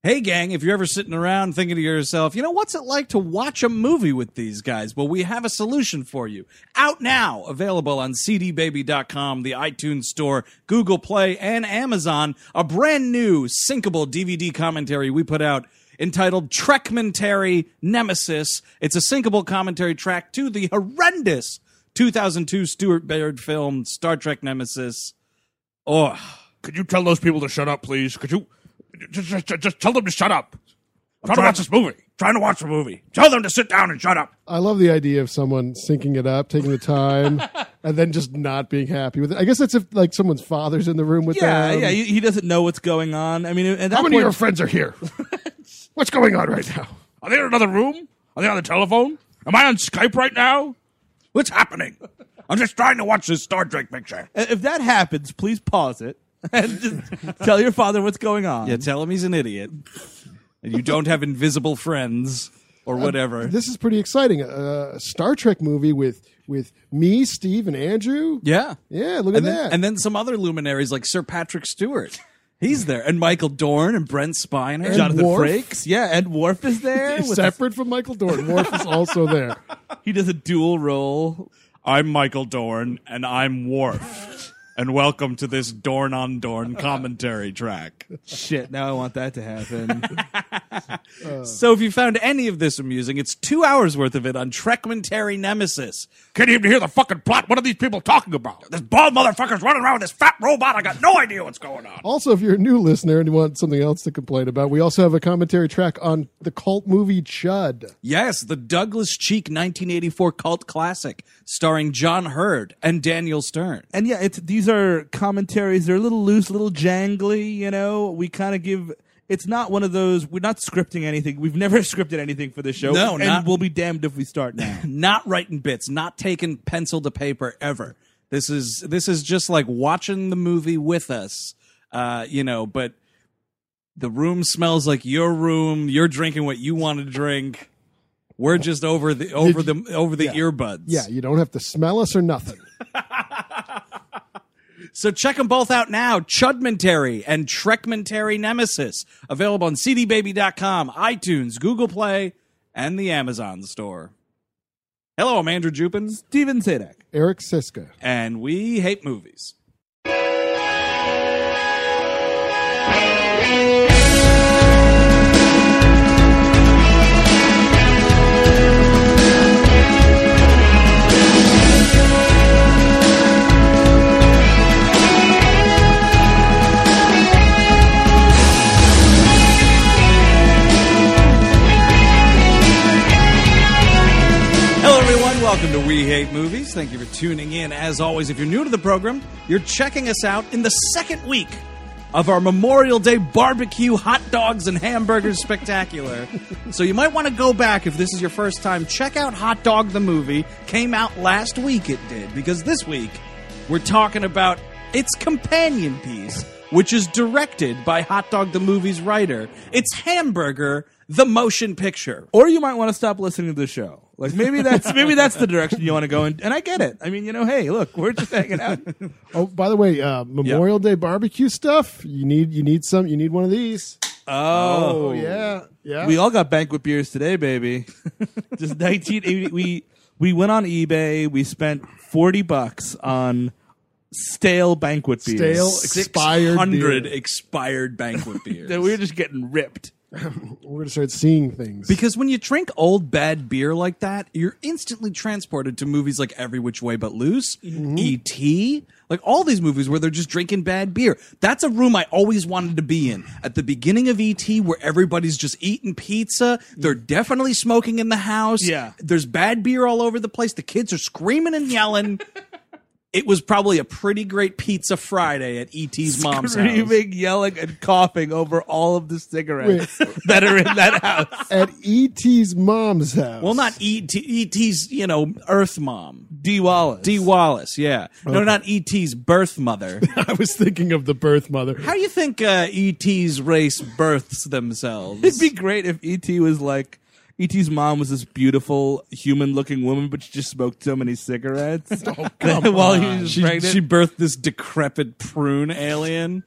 Hey, gang, if you're ever sitting around thinking to yourself, you know, what's it like to watch a movie with these guys? Well, we have a solution for you. Out now, available on cdbaby.com, the iTunes Store, Google Play, and Amazon, a brand new syncable DVD commentary we put out entitled Trekmentary Nemesis. It's a syncable commentary track to the horrendous 2002 Stuart Baird film Star Trek Nemesis. Oh, could you tell those people to shut up, please? Could you... Just tell them to shut up. I'm trying to watch this movie. Trying to watch the movie. Tell them to sit down and shut up. I love the idea of someone syncing it up, taking the time, and then just not being happy with it. I guess that's if like someone's father's in the room with them. Yeah, he doesn't know what's going on. I mean, at that how many point, of your friends are here? What's going on right now? Are they in another room? Are they on the telephone? Am I on Skype right now? What's happening? I'm just trying to watch this Star Trek picture. If that happens, please pause it and just tell your father what's going on. Yeah, tell him he's an idiot. And you don't have invisible friends or whatever. This is pretty exciting. A Star Trek movie with me, Steve, and Andrew. Yeah. Yeah, look at that. And then some other luminaries like Sir Patrick Stewart. He's there. And Michael Dorn and Brent Spiner. And Jonathan Worf. Frakes. Yeah, and Worf is there. Separate from Michael Dorn. Worf is also there. He does a dual role. I'm Michael Dorn, and I'm Worf. And welcome to this Dorn on Dorn commentary track. Shit, now I want that to happen. So if you found any of this amusing, it's 2 hours worth of it on Trekmentary Nemesis. Can't even hear the fucking plot. What are these people talking about? This bald motherfucker's running around with this fat robot. I got no idea what's going on. Also, if you're a new listener and you want something else to complain about, we also have a commentary track on the cult movie Chud. Yes, the Douglas Cheek 1984 cult classic starring John Hurd and Daniel Stern. And yeah, these are commentaries. They're a little loose, a little jangly, you know. We kind of give... It's not one of those... We're not scripting anything. We've never scripted anything for the show. No, and we'll be damned if we start now. Not writing bits, not taking pencil to paper ever. This is just like watching the movie with us, you know, but the room smells like your room. You're drinking what you want to drink. We're just over the earbuds. Yeah, you don't have to smell us or nothing. So check them both out now. Chudmentary and Trekmentary Nemesis. Available on cdbaby.com, iTunes, Google Play, and the Amazon store. Hello, I'm Andrew Jupin. Steven Sadak. Eric Siska. And we hate movies. Welcome to We Hate Movies. Thank you for tuning in. As always, if you're new to the program, you're checking us out in the second week of our Memorial Day barbecue, hot dogs, and hamburgers spectacular. So you might want to go back if this is your first time. Check out Hot Dog the Movie. Came out last week, it did. Because this week, we're talking about its companion piece, which is directed by Hot Dog the Movie's writer. It's Hamburger, the motion picture. Or you might want to stop listening to the show. Like maybe that's the direction you want to go in, and I get it. I mean, you know, hey, look, we're just hanging out. Oh, by the way, Memorial Day barbecue stuff. You need one of these. Oh yeah. We all got banquet beers today, baby. Just 1980. We went on eBay. We spent $40 on stale banquet beers. Expired 600 beer. expired banquet beers. We were just getting ripped. We're going to start seeing things. Because when you drink old bad beer like that, you're instantly transported to movies like Every Which Way But Loose, E.T., like all these movies where they're just drinking bad beer. That's a room I always wanted to be in. At the beginning of E.T., where everybody's just eating pizza, they're definitely smoking in the house. Yeah. There's bad beer all over the place. The kids are screaming and yelling. It was probably a pretty great pizza Friday at E.T.'s mom's house. Screaming, yelling, and coughing over all of the cigarettes that are in that house. At E.T.'s mom's house. Well, not E.T.'s, Earth mom. Dee Wallace. Dee Wallace, yeah. Okay. No, not E.T.'s birth mother. I was thinking of the birth mother. How do you think E.T.'s race births themselves? It'd be great if E.T. was like... E.T.'s mom was this beautiful, human-looking woman, but she just smoked so many cigarettes while he was pregnant. She birthed this decrepit prune alien.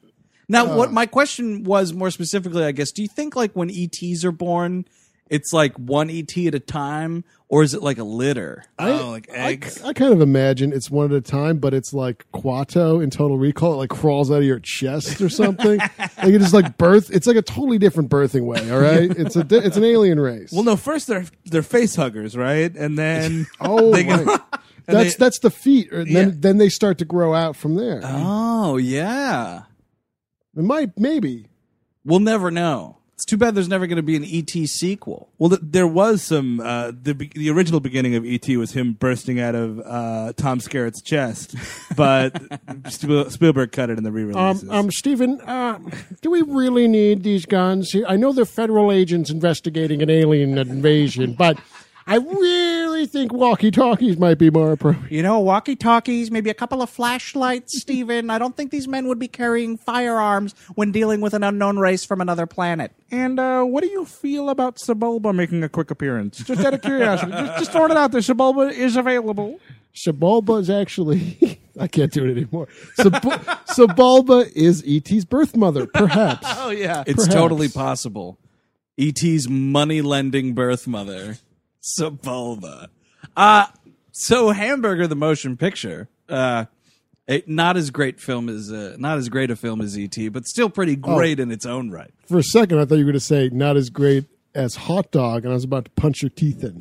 Now, what my question was more specifically, I guess, do you think like when ETs are born, it's like one ET at a time, or is it like a litter? Like eggs. I kind of imagine it's one at a time, but it's like Quato in Total Recall. It like crawls out of your chest or something. Like it is like birth. It's like a totally different birthing way. All right, it's an alien race. Well, no, first they're face huggers, right? And then right. and That's the feet. Then they start to grow out from there. Oh, yeah. It might, maybe. We'll never know. It's too bad there's never going to be an ET sequel. Well, there was some. The original beginning of ET was him bursting out of Tom Skerritt's chest, but Spielberg cut it in the re-releases. Stephen, do we really need these guns here? I know they're federal agents investigating an alien invasion, but I really think walkie-talkies might be more appropriate. You know, walkie-talkies, maybe a couple of flashlights, Stephen. I don't think these men would be carrying firearms when dealing with an unknown race from another planet. And what do you feel about Sebulba making a quick appearance? Just out of curiosity. just throwing it out there. Sebulba is available. Sebulba is actually... I can't do it anymore. Sebulba is E.T.'s birth mother, perhaps. Oh, yeah. It's Perhaps. totally possible. E.T.'s money-lending birth mother, Sebulba. So Hamburger the Motion Picture, not as great a film as E.T., but still pretty great in its own right. For a second, I thought you were going to say not as great as Hot Dog, and I was about to punch your teeth in.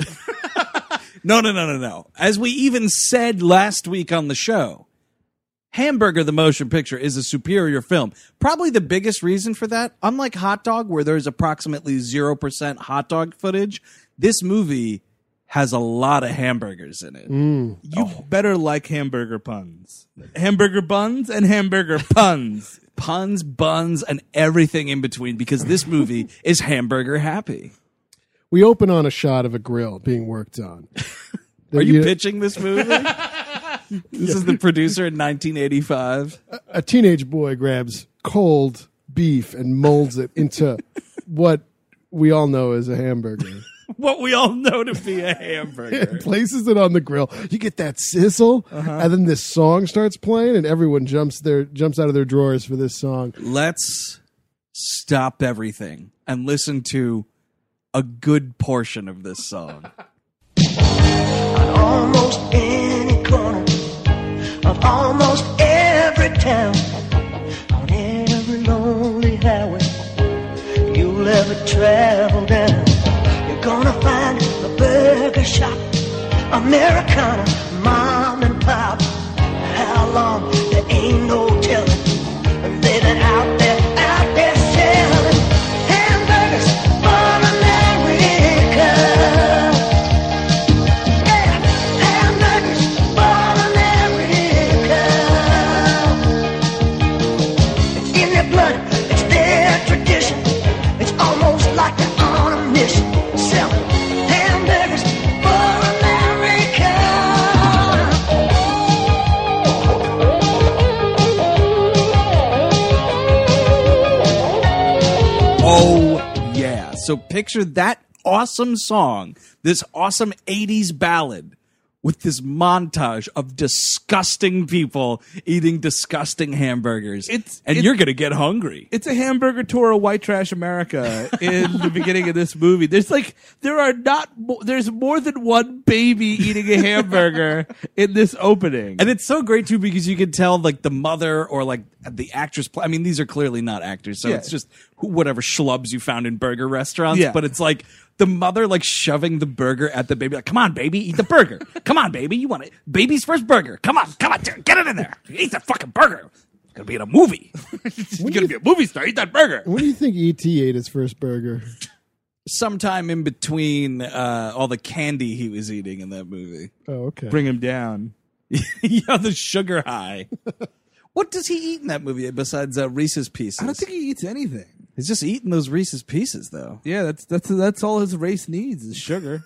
No. As we even said last week on the show, Hamburger the Motion Picture is a superior film. Probably the biggest reason for that, unlike Hot Dog, where there's approximately 0% hot dog footage, this movie has a lot of hamburgers in it. You better like hamburger puns. Hamburger buns and hamburger puns. Puns, buns, and everything in between, because this movie is hamburger happy. We open on a shot of a grill being worked on. Are you pitching this movie? This is the producer in 1985. A teenage boy grabs cold beef and molds it into what we all know as a hamburger. What we all know to be a hamburger. Places it on the grill. You get that sizzle, and then this song starts playing, and everyone jumps out of their drawers for this song. Let's stop everything and listen to a good portion of this song. On almost any corner of almost every town, on every lonely highway you'll ever travel down, you're gonna find a burger shop, Americana, mom and pop. How long? There ain't no telling. They've been out there selling hamburgers for America. Yeah, hamburgers for America. It's in their blood, it's their tradition. It's almost like they're on a mission, selling hamburgers for America. Oh, yeah. So picture that awesome song, this awesome 80s ballad, with this montage of disgusting people eating disgusting hamburgers. You're going to get hungry. It's a hamburger tour of white trash America in the beginning of this movie. There's more than one baby eating a hamburger in this opening. And it's so great, too, because you can tell, like, the mother or, like, the actress. I mean, these are clearly not actors, so it's just whatever schlubs you found in burger restaurants. Yeah. But it's like the mother, like, shoving the burger at the baby. Like, come on, baby, eat the burger. Come on, baby, you want it. Baby's first burger. Come on, get it in there. Eat that fucking burger. It's going to be in a movie. It's going to be a movie star. Eat that burger. When do you think E.T. ate his first burger? Sometime in between all the candy he was eating in that movie. Oh, okay. Bring him down. Yeah, the sugar high. What does he eat in that movie besides Reese's Pieces? I don't think he eats anything. He's just eating those Reese's Pieces, though. Yeah, that's all his race needs is sugar.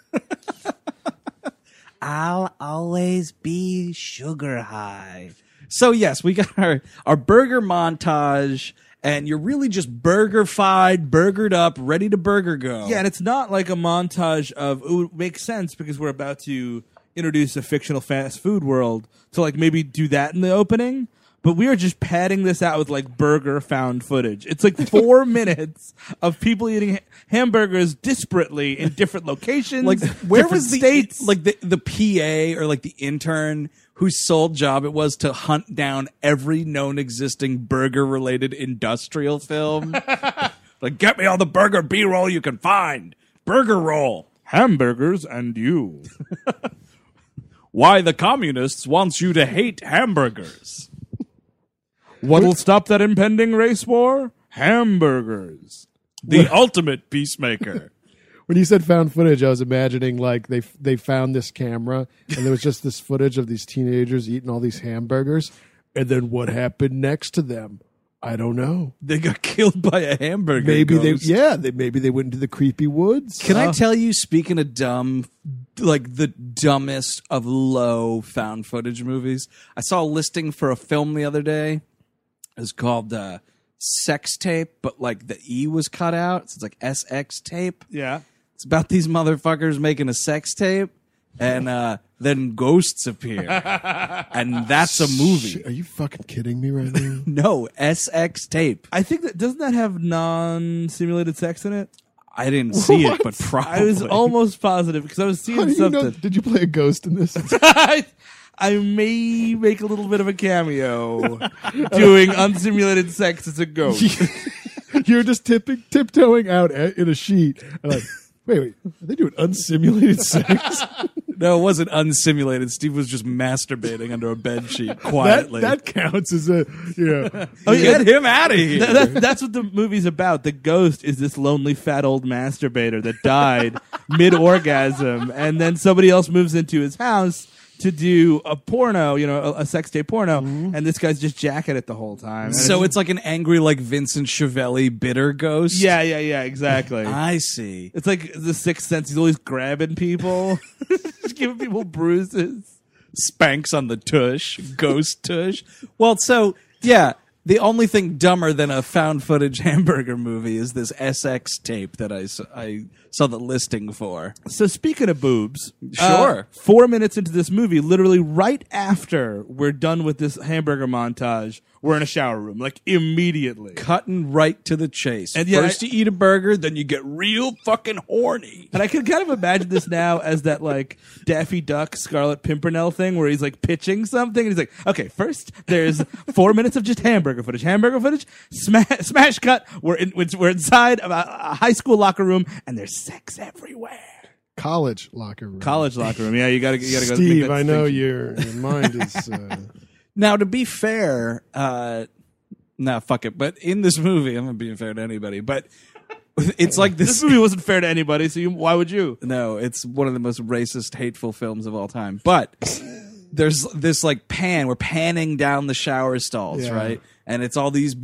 I'll always be sugar high. So, yes, we got our burger montage, and you're really just burger-fied, burgered up, ready to burger go. Yeah, and it's not like a montage of, it would make sense because we're about to introduce a fictional fast food world to like maybe do that in the opening. but we are just padding this out with like burger found footage. It's like 4 minutes of people eating hamburgers disparately in different locations. Like, where different was the states? like the PA or like the intern whose sole job it was to hunt down every known existing burger related industrial film? Like, get me all the burger B-roll you can find. Burger roll. hamburgers and you. Why the communists wants you to hate hamburgers. What'll stop that impending race war? Hamburgers. The ultimate peacemaker. When you said found footage, I was imagining like they found this camera and there was just this footage of these teenagers eating all these hamburgers, and then what happened next to them? I don't know. They got killed by a hamburger. Maybe ghost. maybe they went into the creepy woods. Can I tell you, speaking of dumb, like the dumbest of low found footage movies, I saw a listing for a film the other day. It was called Sex Tape, but like the E was cut out. So it's like SX Tape. Yeah. It's about these motherfuckers making a sex tape, and then ghosts appear. And that's a movie. Are you fucking kidding me right now? No, SX Tape. I think that doesn't that have non-simulated sex in it? I didn't see it, but probably. I was almost positive because I was How seeing do you know- something. did you play a ghost in this? I may make a little bit of a cameo doing unsimulated sex as a ghost. You're just tiptoeing out in a sheet. And like, wait, are they doing unsimulated sex? No, it wasn't unsimulated. Steve was just masturbating under a bed sheet quietly. That counts as a, Oh, yeah, Get him out of here. That's what the movie's about. The ghost is this lonely fat old masturbator that died mid-orgasm, and then somebody else moves into his house to do a porno, a sex tape porno, and this guy's just jacking it the whole time. And So it's like an angry, like Vincent Chiavelli bitter ghost? yeah, exactly. I see. It's like The Sixth Sense. He's always grabbing people, just giving people bruises. Spanks on the tush, ghost tush. Well, so, yeah, the only thing dumber than a found footage hamburger movie is this SX tape that I saw the listing for. So speaking of boobs, Sure. 4 minutes into this movie, literally right after we're done with this hamburger montage, we're in a shower room, like immediately. Cutting right to the chase. And yet First you eat a burger, then you get real fucking horny. And I can kind of imagine this now as that like Daffy Duck, Scarlet Pimpernel thing where he's like pitching something and he's like, okay, first there's 4 minutes of just hamburger footage, smash cut. We're inside of a high school locker room and there's sex everywhere. college locker room. College locker room. Yeah, you gotta go. Steve, make that I know distinction. your mind is. Now, to be fair, nah, fuck it. But in this movie, I'm not being fair to anybody, but it's like This movie wasn't fair to anybody, so why would you? No, it's one of the most racist, hateful films of all time. But there's this like we're panning down the shower stalls, Yeah. right? And it's all these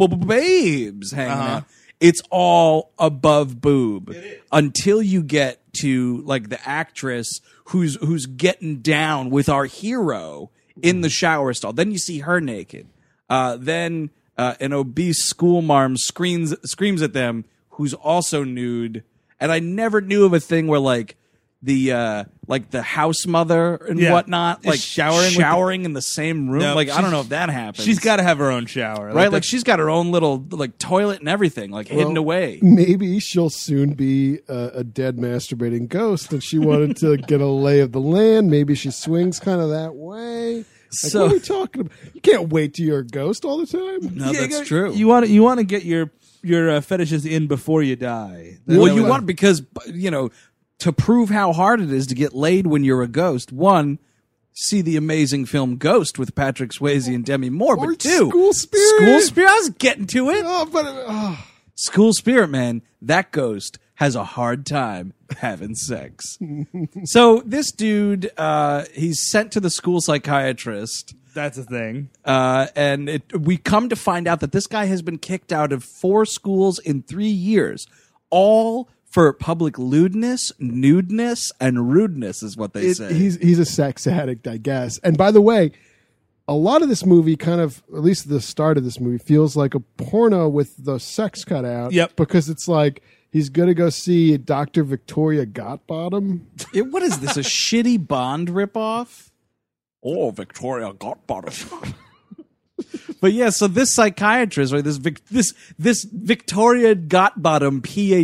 babes hanging out. It's all above boob until you get to like the actress who's getting down with our hero in the shower stall. Then you see her naked. Then an obese school marm screams at them, who's also nude. And I never knew of a thing where like the house mother and Yeah. whatnot, Is like showering in the same room. No, like I don't she's- know if that happens. She's got to have her own shower, right. Like she's got her own little like toilet and everything, like hidden away. Maybe she'll soon be a dead masturbating ghost, and she wanted to get a lay of the land. Maybe she swings kind of that way. Like, So- what are we talking about? You can't wait till you're a ghost all the time. No, that's true. You want to get your fetishes in before you die. Well, you want because to prove how hard it is to get laid when you're a ghost. One, see the amazing film Ghost with Patrick Swayze and Demi Moore. Or But two, School Spirit. School Spirit. I was getting to it. Oh, but School Spirit, man. That ghost has a hard time having sex. So this dude, he's sent to the school psychiatrist. That's a thing. And we come to find out that this guy has been kicked out of 4 schools in 3 years, all for public lewdness, nudeness, and rudeness, is what they say. he's a sex addict, I guess. And by the way, a lot of this movie kind of, at least the start of this movie, feels like a porno with the sex cut out. Yep. Because it's like he's going to go see Dr. Victoria Gottbottom. What is this, a shitty Bond ripoff? Oh, Victoria Gottbottom. But yeah, so this psychiatrist, right, this Victoria Gottbottom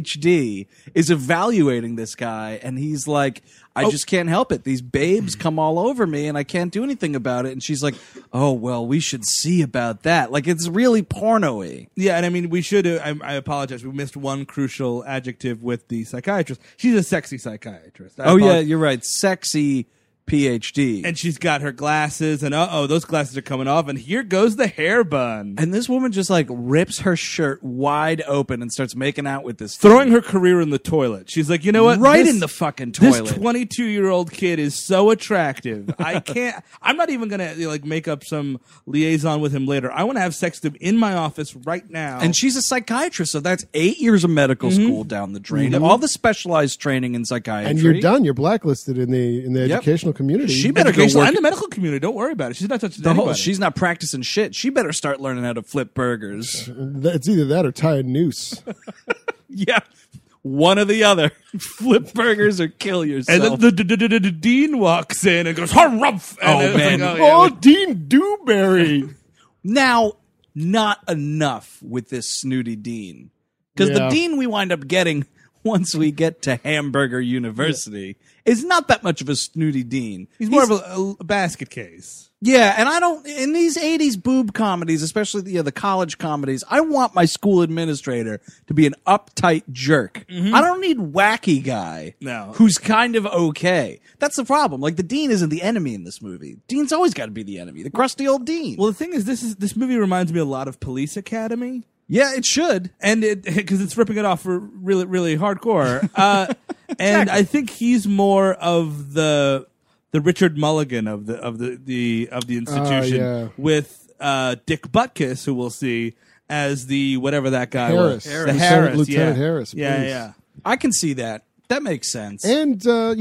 PhD is evaluating this guy, and he's like, I just can't help it. These babes come all over me, and I can't do anything about it. And she's like, oh, well, we should see about that. Like, it's really porno-y. Yeah, and I mean, we should. I apologize. We missed one crucial adjective with the psychiatrist. She's a sexy psychiatrist. Oh, yeah, you're right. Sexy PhD. And she's got her glasses, and those glasses are coming off, and here goes the hair bun. And this woman just like rips her shirt wide open and starts making out with this Throwing thing. her career in the toilet. She's like, you know what? Right in the fucking toilet. This 22-year-old kid is so attractive. I'm not even going to like make up some liaison with him later. I want to have sex with him in my office right now. And she's a psychiatrist, so that's 8 years of medical school down the drain. All the specialized training in psychiatry. And you're done. You're blacklisted in the educational community. She better go Educational work. and the medical community. Don't worry about it. She's not touching The whole, anybody. she's not practicing shit. She better start learning how to flip burgers. It's either that or tie a noose. Yeah, one or the other. Flip burgers or kill yourself. and then the dean walks in and goes, "Harumph!" And Oh, it's man. like, yeah, Dean Dewberry. Now, not enough with this snooty dean. Because the Yeah. dean we wind up getting once we get to Hamburger University is not that much of a snooty dean. he's more of a basket case. Yeah, and I don't, in these 80s boob comedies, especially the college comedies, I want my school administrator to be an uptight jerk. I don't need wacky guy No. who's kind of okay. That's the problem. Like, the dean isn't the enemy in this movie. Dean's always got to be the enemy. The crusty old dean. Well, the thing is, this movie reminds me a lot of Police Academy. Yeah, it should. And because it's ripping it off for really, really hardcore. And I think he's more of the Richard Mulligan of the institution yeah. with Dick Butkus, who we'll see as the whatever that guy Harris. was. Harris. The Harris, Lieutenant yeah. Harris, Yeah, please. yeah. I can see that. That makes sense. And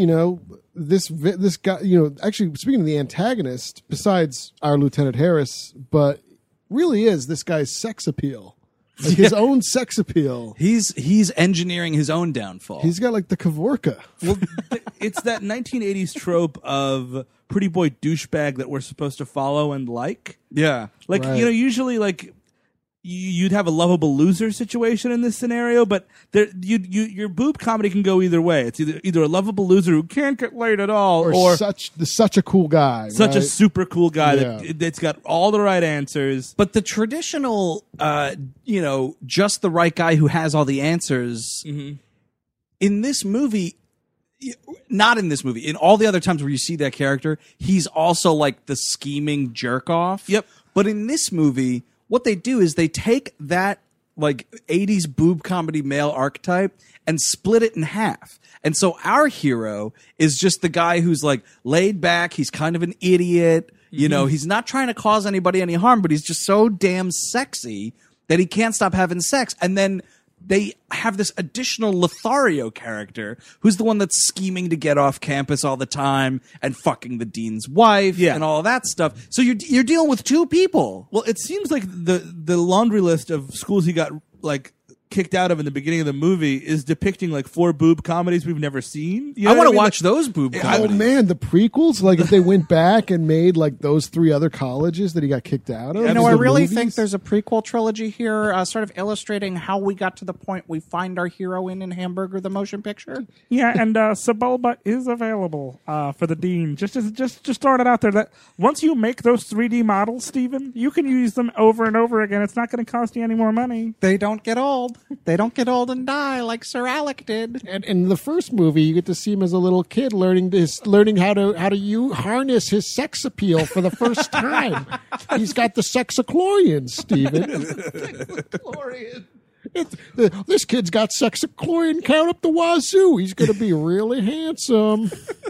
this guy, actually speaking of the antagonist, besides our Lieutenant Harris, but really is this guy's sex appeal, like his own sex appeal. He's engineering his own downfall. He's got like the Kavorka. Well, it's that 1980s trope of pretty boy douchebag that we're supposed to follow and like. yeah. Like, Right. usually like you'd have a lovable loser situation in this scenario, but your boob comedy can go either way. It's either a lovable loser who can't get laid at all, or such a cool guy, such a right? super cool guy Yeah. that's got all the right answers. But the traditional, just the right guy who has all the answers in this movie, not in this movie, in all the other times where you see that character, he's also like the scheming jerk off. Yep. But in this movie, what they do is they take that like 80s boob comedy male archetype and split it in half. And so our hero is just the guy who's like laid back. He's kind of an idiot. He's not trying to cause anybody any harm, but he's just so damn sexy that he can't stop having sex. And then they have this additional Lothario character who's the one that's scheming to get off campus all the time and fucking the dean's wife and all of that stuff. So you're dealing with two people. Well, it seems like the laundry list of schools he got like kicked out of in the beginning of the movie is depicting like 4 boob comedies we've never seen. You know I what want to mean? watch those boob Oh comedies. man, the prequels! Like if they went back and made like those 3 other colleges that he got kicked out of. I the really movies? think there's a prequel trilogy here, sort of illustrating how we got to the point we find our hero in Hamburger the Motion Picture. Yeah, and Sebulba is available for the Dean. Just throwing it out there that once you make those 3D models, Steven, you can use them over and over again. It's not going to cost you any more money. They don't get old. They don't get old and die like Sir Alec did. And in the first movie, you get to see him as a little kid learning how to harness his sex appeal for the first time. He's got the sexachlorians, Stephen. This kid's got sexachlorian count up the wazoo. He's going to be really handsome.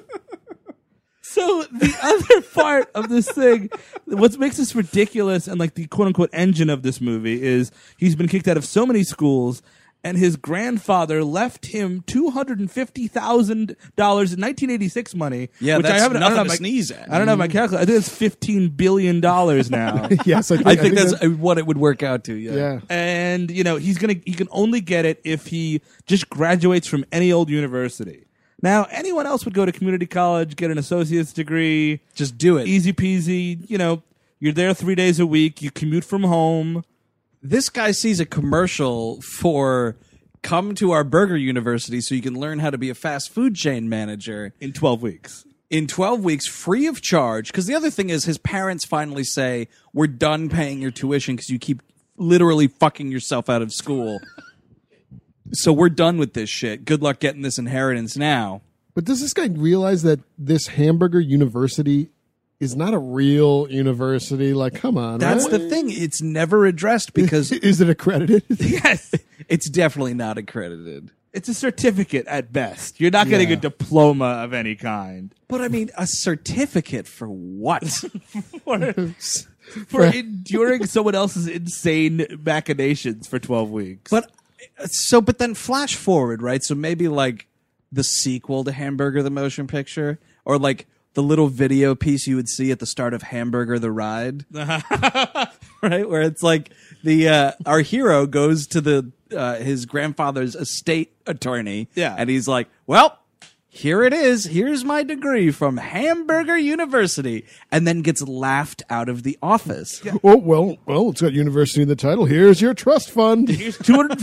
So the other part of this thing, what makes this ridiculous and like the quote unquote engine of this movie is he's been kicked out of so many schools. And his grandfather left him $250,000 in 1986 money. Yeah, which that's I don't nothing have to my, sneeze at. I don't have my calculator. I think it's $15 billion now. Yes, I think that's what it would work out to. yeah. And he can only get it if he just graduates from any old university. Now, anyone else would go to community college, get an associate's degree, Just do it. easy peasy, You're there 3 days a week. You commute from home. This guy sees a commercial for come to our burger university so you can learn how to be a fast food chain manager In 12 weeks. in 12 weeks free of charge. Because the other thing is his parents finally say, we're done paying your tuition because you keep literally fucking yourself out of school. So we're done with this shit. Good luck getting this inheritance now. But does this guy realize that this hamburger university is not a real university? Like, come on. That's right? the thing. It's never addressed because Is it accredited? Yes. it's definitely not accredited. It's a certificate at best. You're not getting a diploma of any kind. But I mean, a certificate for what? For enduring someone else's insane machinations for 12 weeks. But then flash forward, right? So maybe like the sequel to Hamburger the Motion Picture, or like the little video piece you would see at the start of Hamburger the Ride, right? Where it's like the our hero goes to the his grandfather's estate attorney, and he's like, well, here it is. Here's my degree from Hamburger University, and then gets laughed out of the office. Oh, well, it's got university in the title. Here's your trust fund. Here's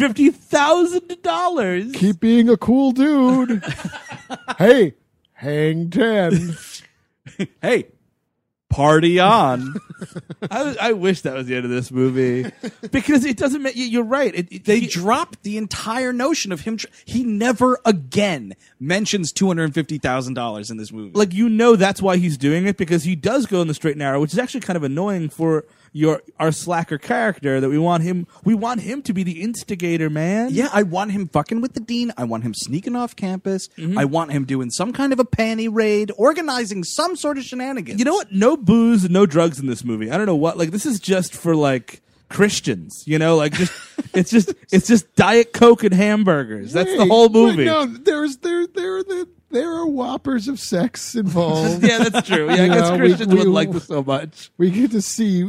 $250,000. Keep being a cool dude. Hey, hang 10. Hey, party on. I wish that was the end of this movie. Because it doesn't make... You're right. They dropped the entire notion of him. He never again mentions $250,000 in this movie. Like, that's why he's doing it, because he does go in the straight and narrow, which is actually kind of annoying for our slacker character, that we want him to be the instigator, man. Yeah, I want him fucking with the dean. I want him sneaking off campus. I want him doing some kind of a panty raid, organizing some sort of shenanigans. You know what? No booze, no drugs in this movie. I don't know what. Like, this is just for like Christians. Like just it's just Diet Coke and hamburgers. That's the whole movie. No, there are whoppers of sex involved. Yeah, that's true. Yeah, I guess Christians wouldn't like this so much. We get to see,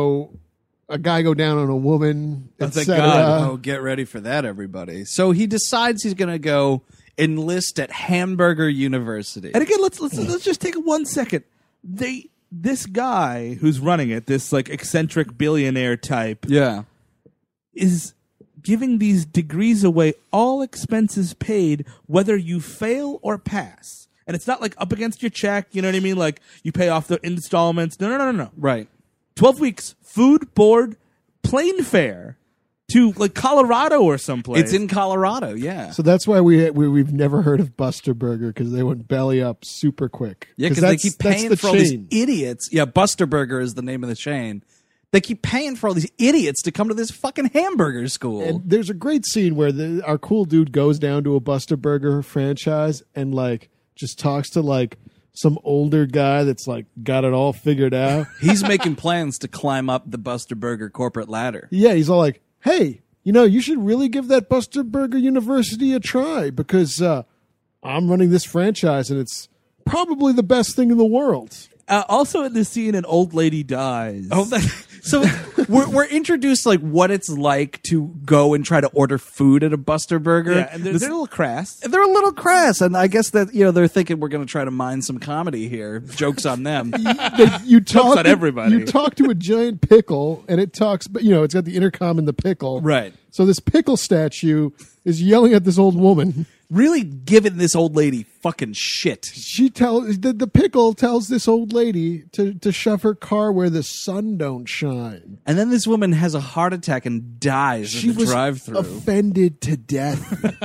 a guy go down on a woman, thank etc. God. Oh, get ready for that, everybody. So he decides he's going to go enlist at Hamburger University. And again, let's just take 1 second. This guy who's running it, this like eccentric billionaire type, Yeah. is giving these degrees away, all expenses paid, whether you fail or pass. And it's not like up against your check, you know what I mean? Like you pay off the installments. No. Right. 12 weeks, food, board, plane fare to like Colorado or someplace. It's in Colorado, yeah. So that's why we've never heard of Buster Burger, because they went belly up super quick. Yeah, because they keep paying the for all these chain. idiots. Yeah, Buster Burger is the name of the chain. They keep paying for all these idiots to come to this fucking hamburger school. And there's a great scene where our cool dude goes down to a Buster Burger franchise and like just talks to like some older guy that's like got it all figured out. He's making plans to climb up the Buster Burger corporate ladder. Yeah, he's all like, hey, you should really give that Buster Burger University a try, because I'm running this franchise and it's probably the best thing in the world. Also in this scene, an old lady dies. Oh, so we're introduced like what it's like to go and try to order food at a Buster Burger. Yeah, and they're a little crass. They're a little crass, and I guess that they're thinking we're going to try to mine some comedy here. Jokes on them. You talk on everybody. You talk to a giant pickle, and it talks, but it's got the intercom and the pickle. Right. So this pickle statue is yelling at this old woman. Really giving this old lady fucking shit. The pickle tells this old lady to shove her car where the sun don't shine. And then this woman has a heart attack and dies She at the was drive-thru. offended to death.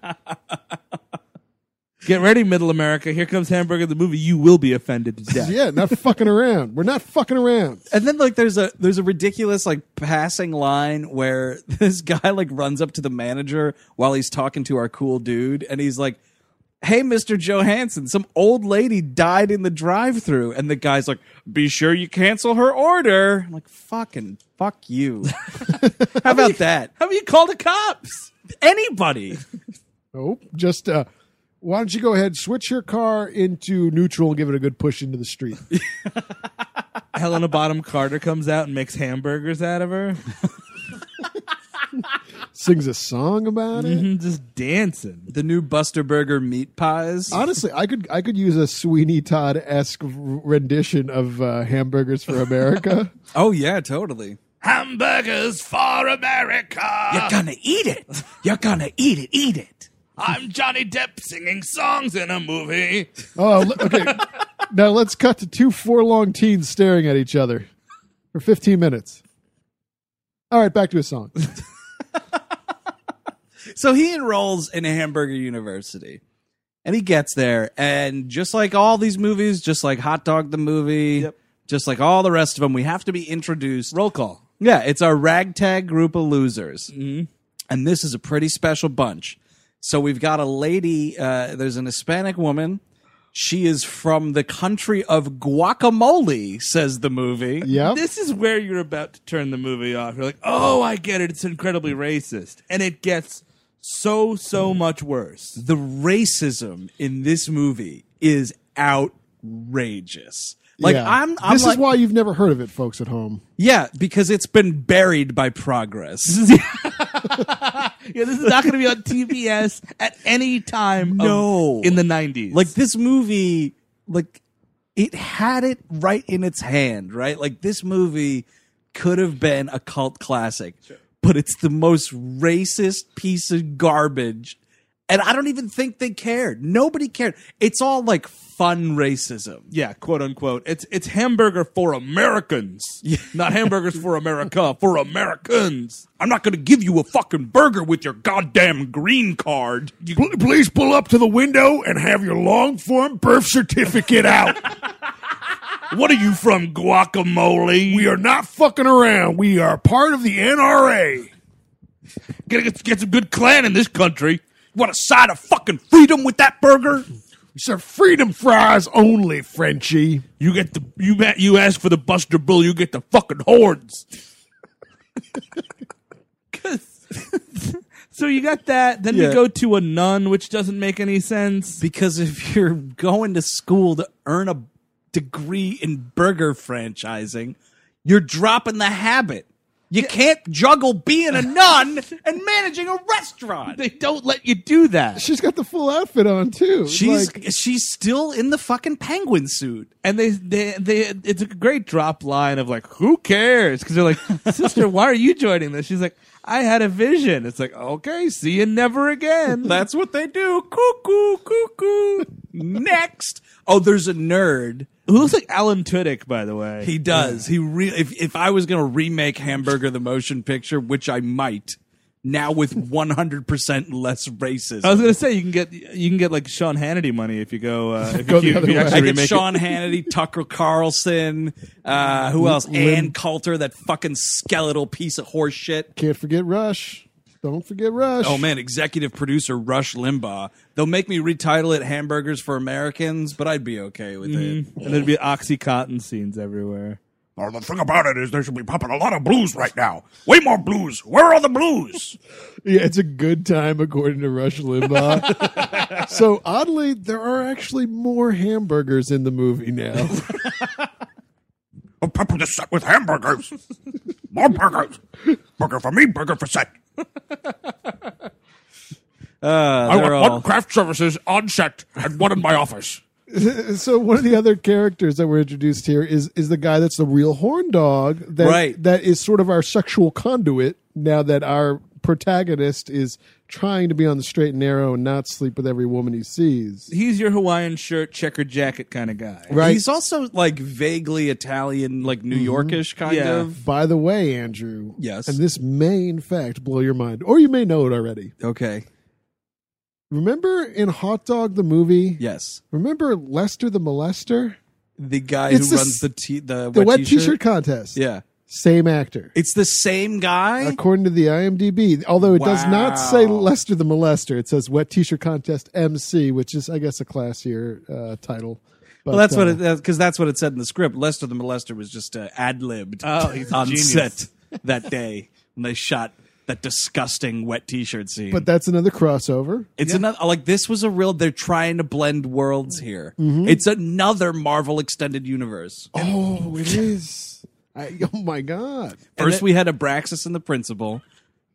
Get ready, Middle America. Here comes Hamburger, the movie. You will be offended to death. Yeah, not fucking around. We're not fucking around. And then like there's a ridiculous like passing line where this guy like runs up to the manager while he's talking to our cool dude, and he's like, "Hey, Mr. Johansson, some old lady died in the drive-thru," and the guy's like, "Be sure you cancel her order." I'm like, fucking fuck you. How about that? How about you call the cops? Anybody? Oh, just why don't you go ahead, switch your car into neutral and give it a good push into the street. Helena Bonham Carter comes out and makes hamburgers out of her. sings a song about it. Just dancing. The new Buster Burger meat pies. Honestly, I could use a Sweeney Todd-esque rendition of Hamburgers for America. Oh yeah, totally. Hamburgers for America. You're gonna eat it. You're gonna eat it. Eat it. I'm Johnny Depp singing songs in a movie. Oh, okay. Now let's cut to 2 4-long teens staring at each other for 15 minutes. All right, back to his song. So he enrolls in a hamburger university. And he gets there, and just like all these movies, just like Hot Dog the movie, just like all the rest of them, we have to be introduced. Roll call. Yeah, it's our ragtag group of losers. Mm-hmm. And this is a pretty special bunch. So we've got a lady, there's an Hispanic woman. She is from the country of guacamole, says the movie. Yep. This is where you're about to turn the movie off. You're like, oh, I get it. It's incredibly racist. And it gets so much worse. The racism in this movie is outrageous. Like Yeah. I'm This like, is why you've never heard of it, folks at home. yeah, because it's been buried by progress. Yeah, this is not going to be on TBS at any time in the 90s. Like this movie, like it had it right in its hand, right? Like this movie could have been a cult classic, but it's the most racist piece of garbage. And I don't even think they cared. Nobody cared. It's all like fun racism. yeah, quote unquote. It's hamburger for Americans. Not hamburgers for America, for Americans. I'm not going to give you a fucking burger with your goddamn green card. Please pull up to the window and have your long-form birth certificate out. What are you from, guacamole? We are not fucking around. We are part of the NRA. Get some good clan in this country. Want a side of fucking freedom with that burger? Sir, freedom fries only, Frenchie. You ask for the Buster Bull, you get the fucking horns. So you got that. Then Yeah. we go to a nun, which doesn't make any sense. Because if you're going to school to earn a degree in burger franchising, you're dropping the habit. You can't juggle being a nun and managing a restaurant. They don't let you do that. She's got the full outfit on, too. She's Like, she's still in the fucking penguin suit. And they it's a great drop line of like, who cares? Because they're like, sister, why are you joining this? She's like, I had a vision. It's like, okay, see you never again. That's what they do. Cuckoo, cuckoo. Next. Oh, there's a nerd. Who looks like Alan Tudyk, by the way. He does. He really. If I was going to remake Hamburger the motion picture, which I might, now with 100% less racism. I was gonna say you can get like Sean Hannity money if you go Go the other way. I get remake Sean Hannity, Tucker Carlson, who else? Ann Coulter, that fucking skeletal piece of horse shit. can't forget Rush. Don't forget Rush. Oh man, executive producer Rush Limbaugh. They'll make me retitle it Hamburgers for Americans, but I'd be okay with it. And there'd be OxyContin scenes everywhere. Well, the thing about it is they should be popping a lot of blues right now. Way more blues. Where are the blues? Yeah, it's a good time, according to Rush Limbaugh. So, oddly, there are actually more hamburgers in the movie now. I'll pepper this set with hamburgers. More burgers. Burger for me, burger for set. I want one craft services on set and one in my office. So, one of the other characters that were introduced here is the guy that's the real horn dog that is sort of our sexual conduit now that our protagonist is trying to be on the straight and narrow and not sleep with every woman he sees. He's your Hawaiian shirt, checkered jacket kind of guy. Right. He's also like vaguely Italian, like New Yorkish kind Yeah. of. By the way, Andrew. Yes. And this may, in fact, blow your mind. Or you may know it already. Okay. Remember in Hot Dog the movie? Yes. Remember Lester the Molester? The guy It's who the runs the wet t-shirt contest. Yeah. Same actor. It's the same guy. According to the IMDb, although it does not say Wow. Lester the Molester, it says Wet T-shirt Contest MC, which is, I guess, a classier title. But, Well, that's what it because that's what it said in the script. Lester the Molester was just ad-libbed Oh, he's a on genius. set that day when they shot that disgusting wet T-shirt scene. But that's another crossover. It's another like this was a real. They're trying to blend worlds here. Mm-hmm. It's another Marvel extended universe. Oh, it is. Oh my God! First, we had Abraxas and the Principal.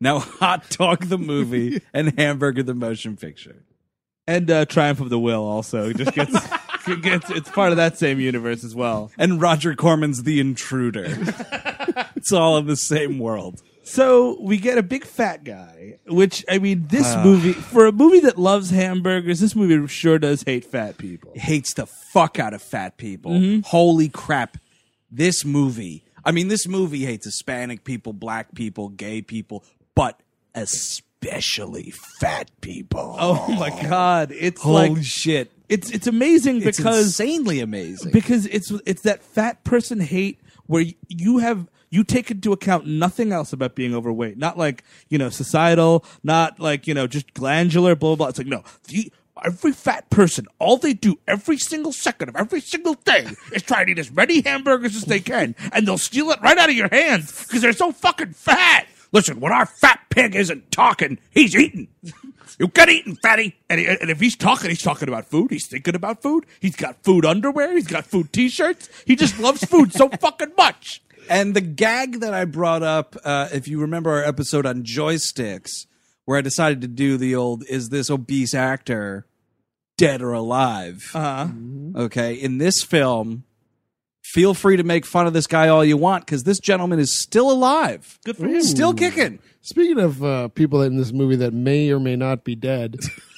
Now Hot Dog the movie and Hamburger the motion picture. And Triumph of the Will also just gets, it's part of that same universe as well. And Roger Corman's The Intruder. It's all in the same world. So we get a big fat guy, which, I mean, this movie, for a movie that loves hamburgers, this movie sure does hate fat people. Hates the fuck out of fat people. Holy crap. This movie hates Hispanic people, black people, gay people, but especially fat people. Oh my God. It's Holy shit. It's amazing It's because insanely amazing. because it's that fat person hate where you take into account nothing else about being overweight. Not like, societal, not like, just glandular, blah, blah, blah. It's like, no, every fat person, all they do every single second of every single day is try to eat as many hamburgers as they can, and they'll steal it right out of your hands because they're so fucking fat. Listen, when our fat pig isn't talking, he's eating. You get eating, fatty. And if he's talking about food. He's thinking about food. He's got food underwear. He's got food T-shirts. He just loves food so fucking much. And the gag that I brought up, if you remember our episode on joysticks, where I decided to do the old, is this obese actor dead or alive? Okay, in this film, feel free to make fun of this guy all you want, because this gentleman is still alive. Good for him. Still kicking. Speaking of people in this movie that may or may not be dead,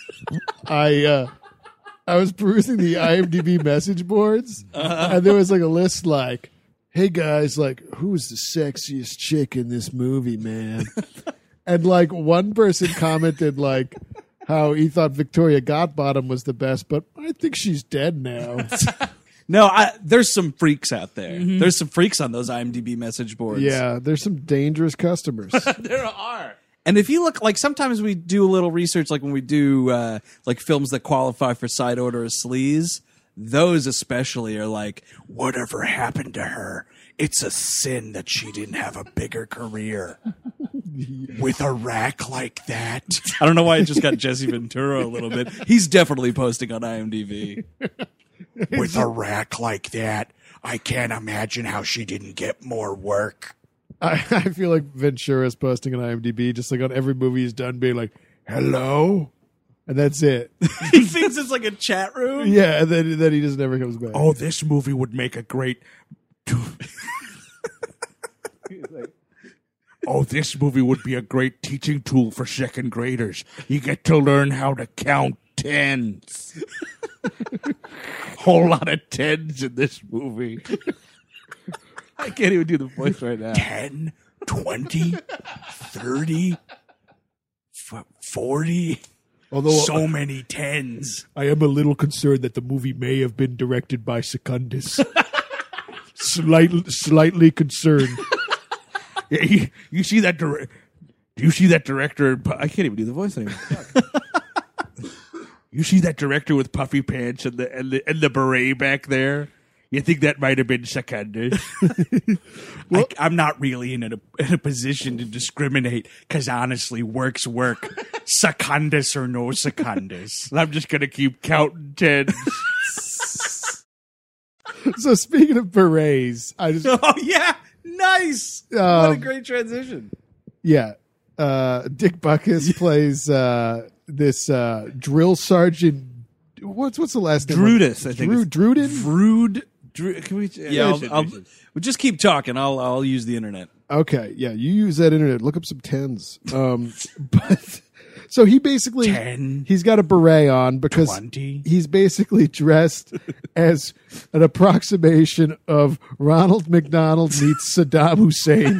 I was perusing the IMDb message boards, and there was like a list like, hey guys, like, who's the sexiest chick in this movie, man? And like one person commented like how he thought Victoria Gottbottom was the best, but I think she's dead now. No, there's some freaks out there. There's some freaks on those IMDb message boards. Yeah, there's some dangerous customers. There are. And if you look, like, sometimes we do a little research, like when we do like films that qualify for side order of sleaze. Those especially are like, whatever happened to her? It's a sin that she didn't have a bigger career. With a rack like that. I don't know why I just got Jesse Ventura a little bit. He's definitely posting on IMDb. With a rack like that, I can't imagine how she didn't get more work. I feel like Ventura's posting on IMDb, just like on every movie he's done, being like, hello? And that's it. He thinks it's like a chat room? Yeah, and then he just never comes back. Oh, this movie would make a great... Oh, this movie would be a great teaching tool for second graders. You get to learn how to count tens. Whole lot of tens in this movie. I can't even do the voice right now. 10, 20, 30, 40. Although So many tens. I am a little concerned that the movie may have been directed by Secundus. Slightly concerned. Yeah, you see that do you see that director? I can't even do the voice anymore. You see that director with puffy pants and the beret back there? You think that might have been Secundus? I'm not really in a position to discriminate because honestly, work's work. Secundus or no Secundus. I'm just going to keep counting tens. So speaking of berets, I just Oh, yeah. Nice. What a great transition. Dick Buckus plays this drill sergeant. What's the last name? Drudis, I think. Druden. Can we? Yeah, we'll just keep talking. I'll use the internet. Okay, yeah, you use that internet. Look up some tens. But so he basically 10, he's got a beret on because 20. he's basically dressed as an approximation of Ronald McDonald meets Saddam Hussein.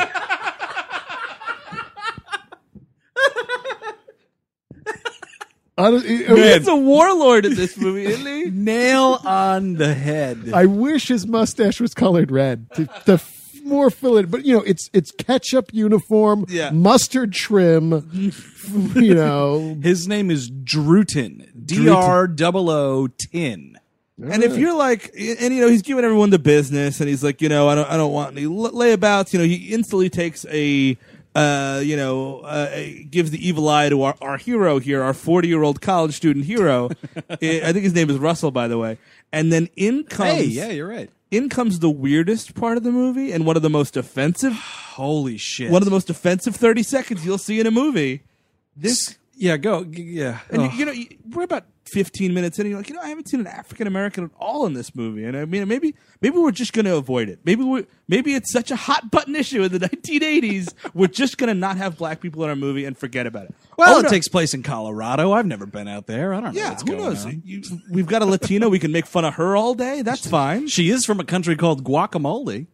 He's a warlord in this movie, isn't he? Nail on the head. I wish his mustache was colored red to more fill it, but it's ketchup uniform, Yeah. mustard trim. His name is Druten. DROO-TIN. And if you're like, and he's giving everyone the business, and he's like, I don't want any layabouts. He instantly takes gives the evil eye to our hero here, our 40-year-old college student hero. I think his name is Russell, by the way. And then in comes, Hey, yeah, you're right. in comes the weirdest part of the movie and one of the most offensive. Holy shit! One of the most offensive 30 seconds you'll see in a movie. This, Yeah, go. Yeah. and we're about 15 minutes in, and you're like, I haven't seen an African American at all in this movie, and I mean, maybe we're just going to avoid it. Maybe it's such a hot button issue in the 1980s, we're just going to not have black people in our movie and forget about it. Well, Oh, it no. takes place in Colorado. I've never been out there. I don't know Yeah, what's who going knows? on. We've got a Latina. We can make fun of her all day. That's fine. She is from a country called Guacamole.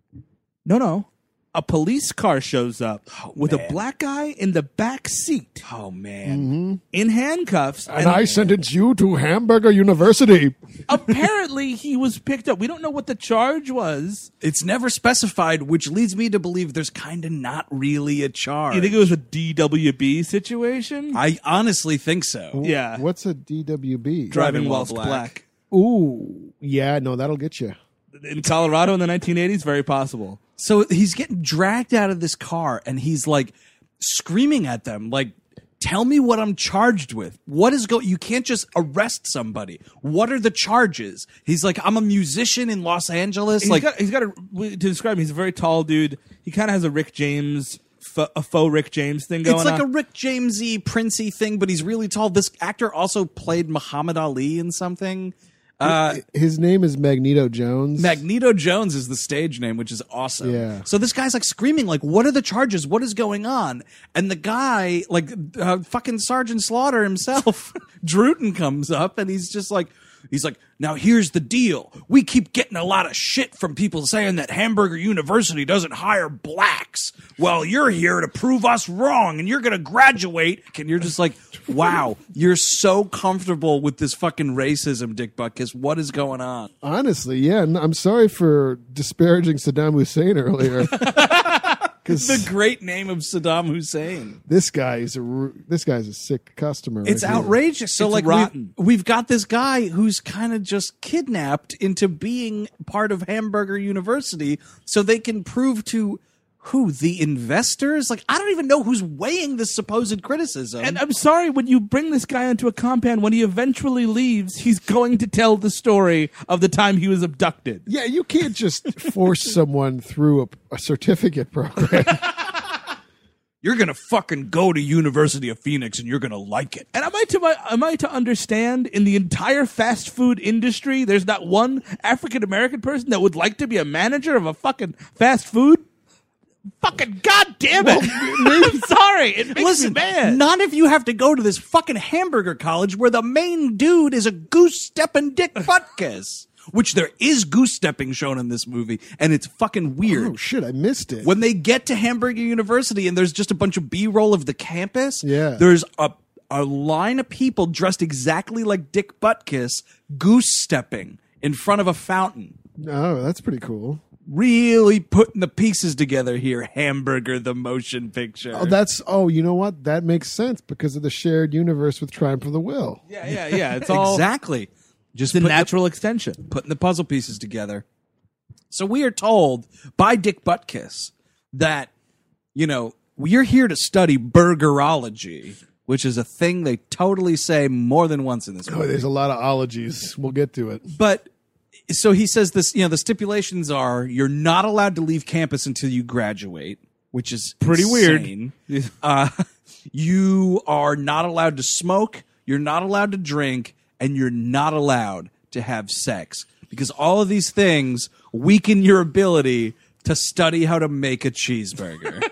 No. A police car shows up with man. a black guy in the back seat Oh man. in handcuffs. And I sentence you to Hamburger University. Apparently, he was picked up. We don't know what the charge was. It's never specified, which leads me to believe there's kind of not really a charge. You think it was a DWB situation? I honestly think so. Yeah. What's a DWB? Driving whilst black. Ooh, yeah, no, that'll get you. In Colorado in the 1980s, very possible. So he's getting dragged out of this car and he's like screaming at them, like, tell me what I'm charged with. What is you can't just arrest somebody. What are the charges? He's like, I'm a musician in Los Angeles. He's got to describe him, he's a very tall dude. He kind of has a Rick James, a faux Rick James thing going on. It's like a Rick Jamesy, Princey thing, but he's really tall. This actor also played Muhammad Ali in something. His name is Magneto Jones. Magneto Jones is the stage name, which is awesome. Yeah. So this guy's like screaming, like, what are the charges? What is going on? And the guy, like, fucking Sergeant Slaughter himself, Druten comes up and he's like, now here's the deal. We keep getting a lot of shit from people saying that Hamburger University doesn't hire blacks. Well, you're here to prove us wrong and you're going to graduate. And you're just like, wow, you're so comfortable with this fucking racism, Dick Butkus. What is going on? Honestly, yeah. And I'm sorry for disparaging Saddam Hussein earlier. The great name of Saddam Hussein. This guy's a sick customer. It's right here. outrageous. So, It's like, rotten. we've got this guy who's kind of just kidnapped into being part of Hamburger University so they can prove to the investors? Like, I don't even know who's weighing this supposed criticism. And I'm sorry, when you bring this guy into a compound, when he eventually leaves, he's going to tell the story of the time he was abducted. Yeah, you can't just force someone through a certificate program. You're going to fucking go to University of Phoenix and you're going to like it. And am I to understand, in the entire fast food industry, there's not one African American person that would like to be a manager of a fucking fast food? Fucking goddamn it! I'm sorry, it makes Listen, me mad. not if you have to go to this fucking hamburger college where the main dude is a goose-stepping Dick Butkus. Which there is goose-stepping shown in this movie, and it's fucking weird. Oh, shit, I missed it. When they get to Hamburger University and there's just a bunch of B-roll of the campus, Yeah. there's a line of people dressed exactly like Dick Butkus goose-stepping in front of a fountain. Oh, that's pretty cool. Really putting the pieces together here, Hamburger the motion picture. You know what? That makes sense because of the shared universe with Triumph of the Will. Yeah. It's all exactly. Just the putting natural extension. putting the puzzle pieces together. So we are told by Dick Butkus that, we're here to study burgerology, which is a thing they totally say more than once in this Oh, movie. there's a lot of ologies. We'll get to it. But so he says this, the stipulations are you're not allowed to leave campus until you graduate, which is Pretty insane. weird. You are not allowed to smoke, you're not allowed to drink, and you're not allowed to have sex. Because all of these things weaken your ability to study how to make a cheeseburger.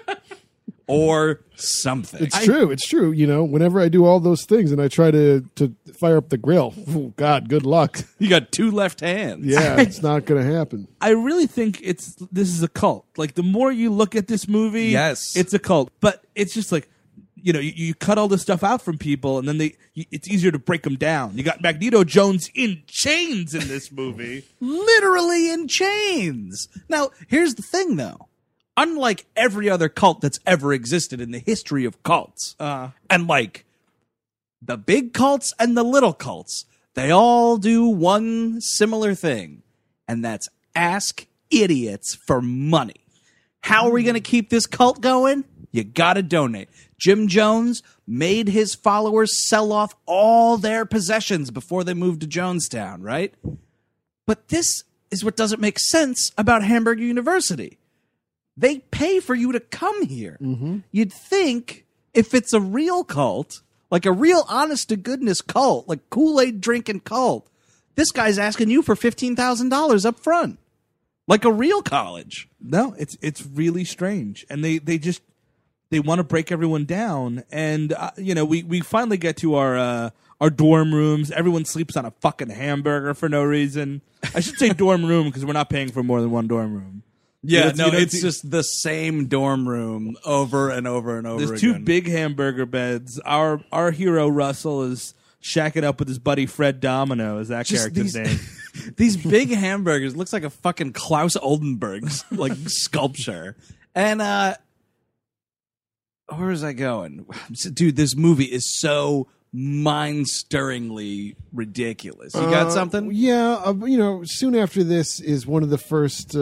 Or something. It's true. It's true. Whenever I do all those things and I try to fire up the grill, oh, God, good luck. You got two left hands. Yeah, it's not going to happen. I really think this is a cult. Like, the more you look at this movie, Yes. it's a cult. But it's just like, you cut all this stuff out from people, and then it's easier to break them down. You got Magneto Jones in chains in this movie. Literally in chains. Now, here's the thing, though. Unlike every other cult that's ever existed in the history of cults, and like the big cults and the little cults, they all do one similar thing, and that's ask idiots for money. How are we going to keep this cult going? You got to donate. Jim Jones made his followers sell off all their possessions before they moved to Jonestown, right? But this is what doesn't make sense about Hamburger University. They pay for you to come here. You'd think if it's a real cult, like a real honest-to-goodness cult, like Kool-Aid drinking cult, this guy's asking you for $15,000 up front. Like a real college. No, it's really strange, and they want to break everyone down. And we finally get to our dorm rooms. Everyone sleeps on a fucking hamburger for no reason. I should say dorm room because we're not paying for more than one dorm room. Yeah, it's just the same dorm room over and over and over There's again. two big hamburger beds. Our hero Russell is shacking up with his buddy Fred Domino. Is that Just character's name? These big hamburgers looks like a fucking Klaus Oldenburg's like sculpture. And where was I going? Dude, this movie is so mind-stirringly ridiculous. You got something? Yeah, soon after this is one of the first.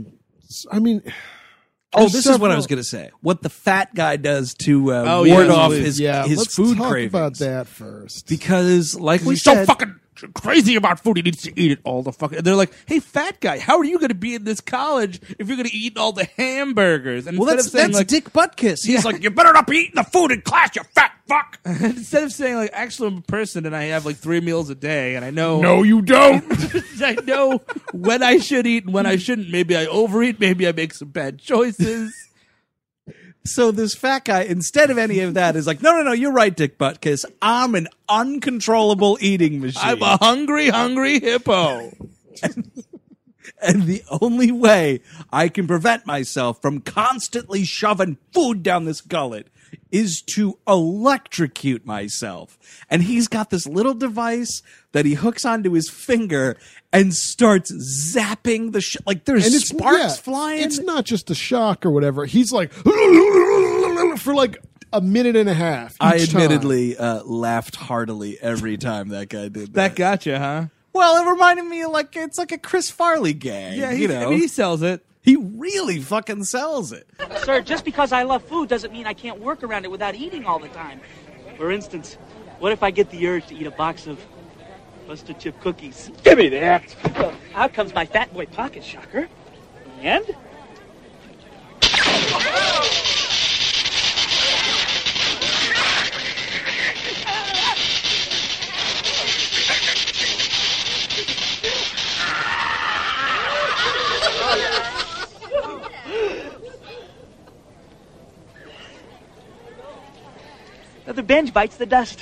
This is what I was going to say. What the fat guy does to ward off his let's food talk cravings. about that first. Because, like we He's so said, fucking crazy about food. He needs to eat it all the fucking. They're like, "Hey, fat guy, how are you going to be in this college if you're going to eat all the hamburgers?" And well, instead that's of saying Dick Butkus. He's like, You better not be eating the food in class, you fat fuck. instead of saying like, "Actually, I'm a person and I have like 3 meals a day, and I know No, you don't. I know when I should eat and when I shouldn't. Maybe I overeat. Maybe I make some bad choices." So this fat guy, instead of any of that, is like, no, you're right, Dick Butkus. I'm an uncontrollable eating machine. I'm a hungry hippo. And the only way I can prevent myself from constantly shoving food down this gullet is to electrocute myself. And he's got this little device that he hooks onto his finger and starts zapping the like there's And sparks flying. It's not just a shock or whatever. He's like for like a minute and a half. I each time. admittedly laughed heartily every time that guy did That gotcha, huh? Well, it reminded me of it's like a Chris Farley gag. Yeah, I he sells it. he really fucking sells it. Sir, just because I love food doesn't mean I can't work around it without eating all the time. For instance, what if I get the urge to eat a box of Buster Chip cookies? Give me that. Well, out comes my fat boy pocket shocker. And? Another binge bites the dust.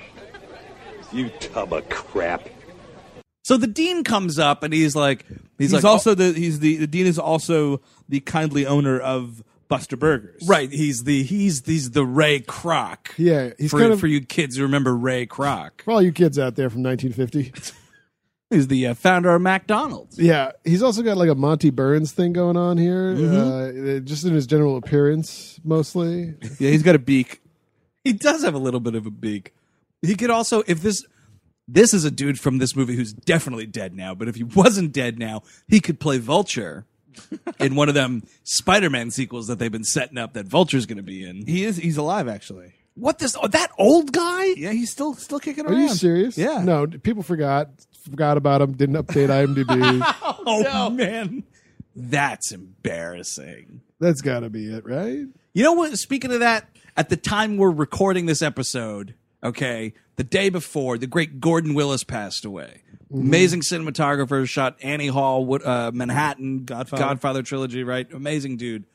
You tub of crap. So the dean comes up and he's like, He's also the dean is also the kindly owner of Buster Burgers. right. He's the Ray Kroc. Yeah, he's for, kind of for you kids who remember Ray Kroc. for all you kids out there from 1950. He's the founder of McDonald's. Yeah, he's also got like a Monty Burns thing going on here, Mm-hmm. just in his general appearance, mostly. Yeah, he's got a beak. He does have a little bit of a beak. He could also, if this is a dude from this movie who's definitely dead now, but if he wasn't dead now, he could play Vulture in one of them Spider-Man sequels that they've been setting up that Vulture's going to be in. He's alive actually. What that old guy? Yeah, he's still kicking Are around. you serious? Yeah. No, people forgot about him. Didn't update IMDb. Oh man, that's embarrassing. That's got to be it, right? You know what? Speaking of that, at the time we're recording this episode, okay, the day before, the great Gordon Willis passed away. Amazing cinematographer, shot Annie Hall, Manhattan, Godfather trilogy, right? Amazing dude.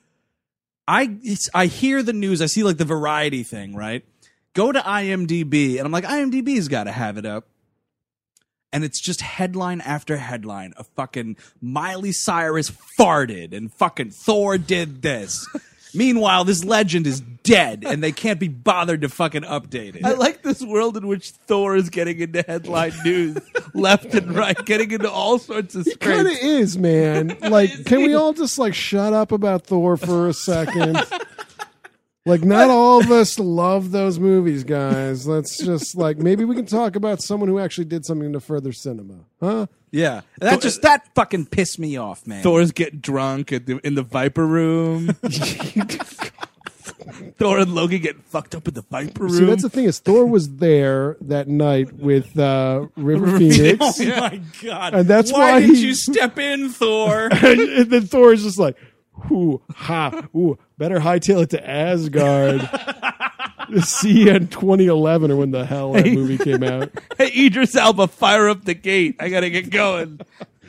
I hear the news. I see like the Variety thing, right? Go to IMDb, and I'm like, IMDb's got to have it up. And it's just headline after headline of fucking Miley Cyrus farted and fucking Thor did this. Meanwhile, this legend is dead, and they can't be bothered to fucking update it. I like this world in which Thor is getting into headline news left and right, getting into all sorts of It kind of scrapes. is, man. Like, can we all just like shut up about Thor for a second? Like, not all of us love those movies, guys. Let's just like maybe we can talk about someone who actually did something to further cinema, huh? Yeah, that fucking pissed me off, man. Thor's getting drunk in the Viper room. Thor and Loki get fucked up in the Viper room. See, that's the thing is Thor was there that night with River Phoenix. Oh my god! And that's why why didn't he- you step in, Thor? And then Thor is just like, ooh, better hightail it to Asgard. See you in 2011 or when the hell that movie came out. Hey, Idris Elba, fire up the gate. I gotta get going.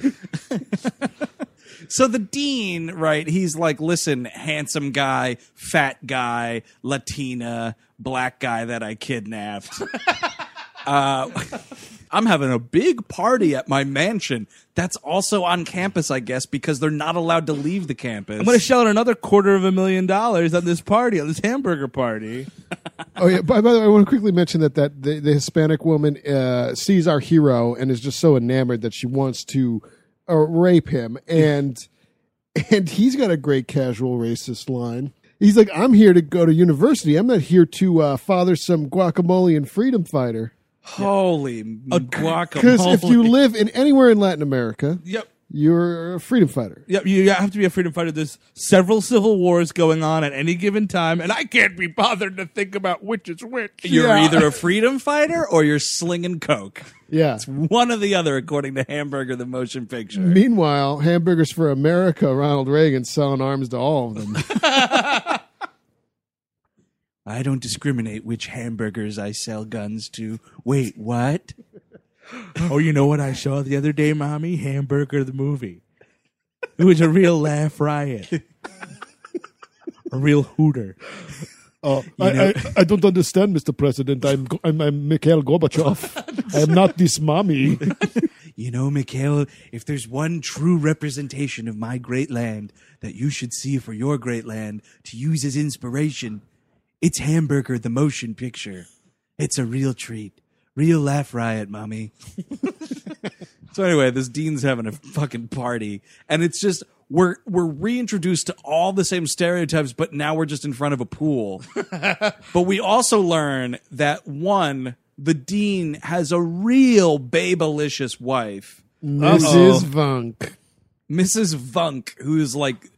So the dean, right? He's like, listen, handsome guy, fat guy, Latina, black guy that I kidnapped. I'm having a big party at my mansion. That's also on campus, I guess, because they're not allowed to leave the campus. I'm gonna shell out another $250,000 on this party, on this hamburger party. Oh yeah. By the way, I want to quickly mention that the Hispanic woman sees our hero and is just so enamored that she wants to rape him, and he's got a great casual racist line. He's like, "I'm here to go to university. I'm not here to father some guacamole and freedom fighter." Holy guacamole! Because if you live in anywhere in Latin America, Yep. you're a freedom fighter. Yep, you have to be a freedom fighter. There's several civil wars going on at any given time, and I can't be bothered to think about which is which. You're either a freedom fighter or you're slinging coke. Yeah. It's one or the other, according to Hamburger the Motion Picture. Meanwhile, Hamburgers for America, Ronald Reagan selling arms to all of them. I don't discriminate which hamburgers I sell guns to. Wait, what? Oh, you know what I saw the other day, Mommy? Hamburger the movie. It was a real laugh riot. A real hooter. Oh, I don't understand, Mr. President. I'm Mikhail Gorbachev. I am not this mommy. You know, Mikhail, if there's one true representation of my great land that you should see for your great land to use as inspiration, it's Hamburger the Motion Picture. It's a real treat. Real laugh riot, Mommy. So anyway, this dean's having a fucking party, and it's just we're reintroduced to all the same stereotypes, but now we're just in front of a pool. But we also learn that the dean has a real babelicious wife, Mrs. Vunk. Mrs. Vunk, who's like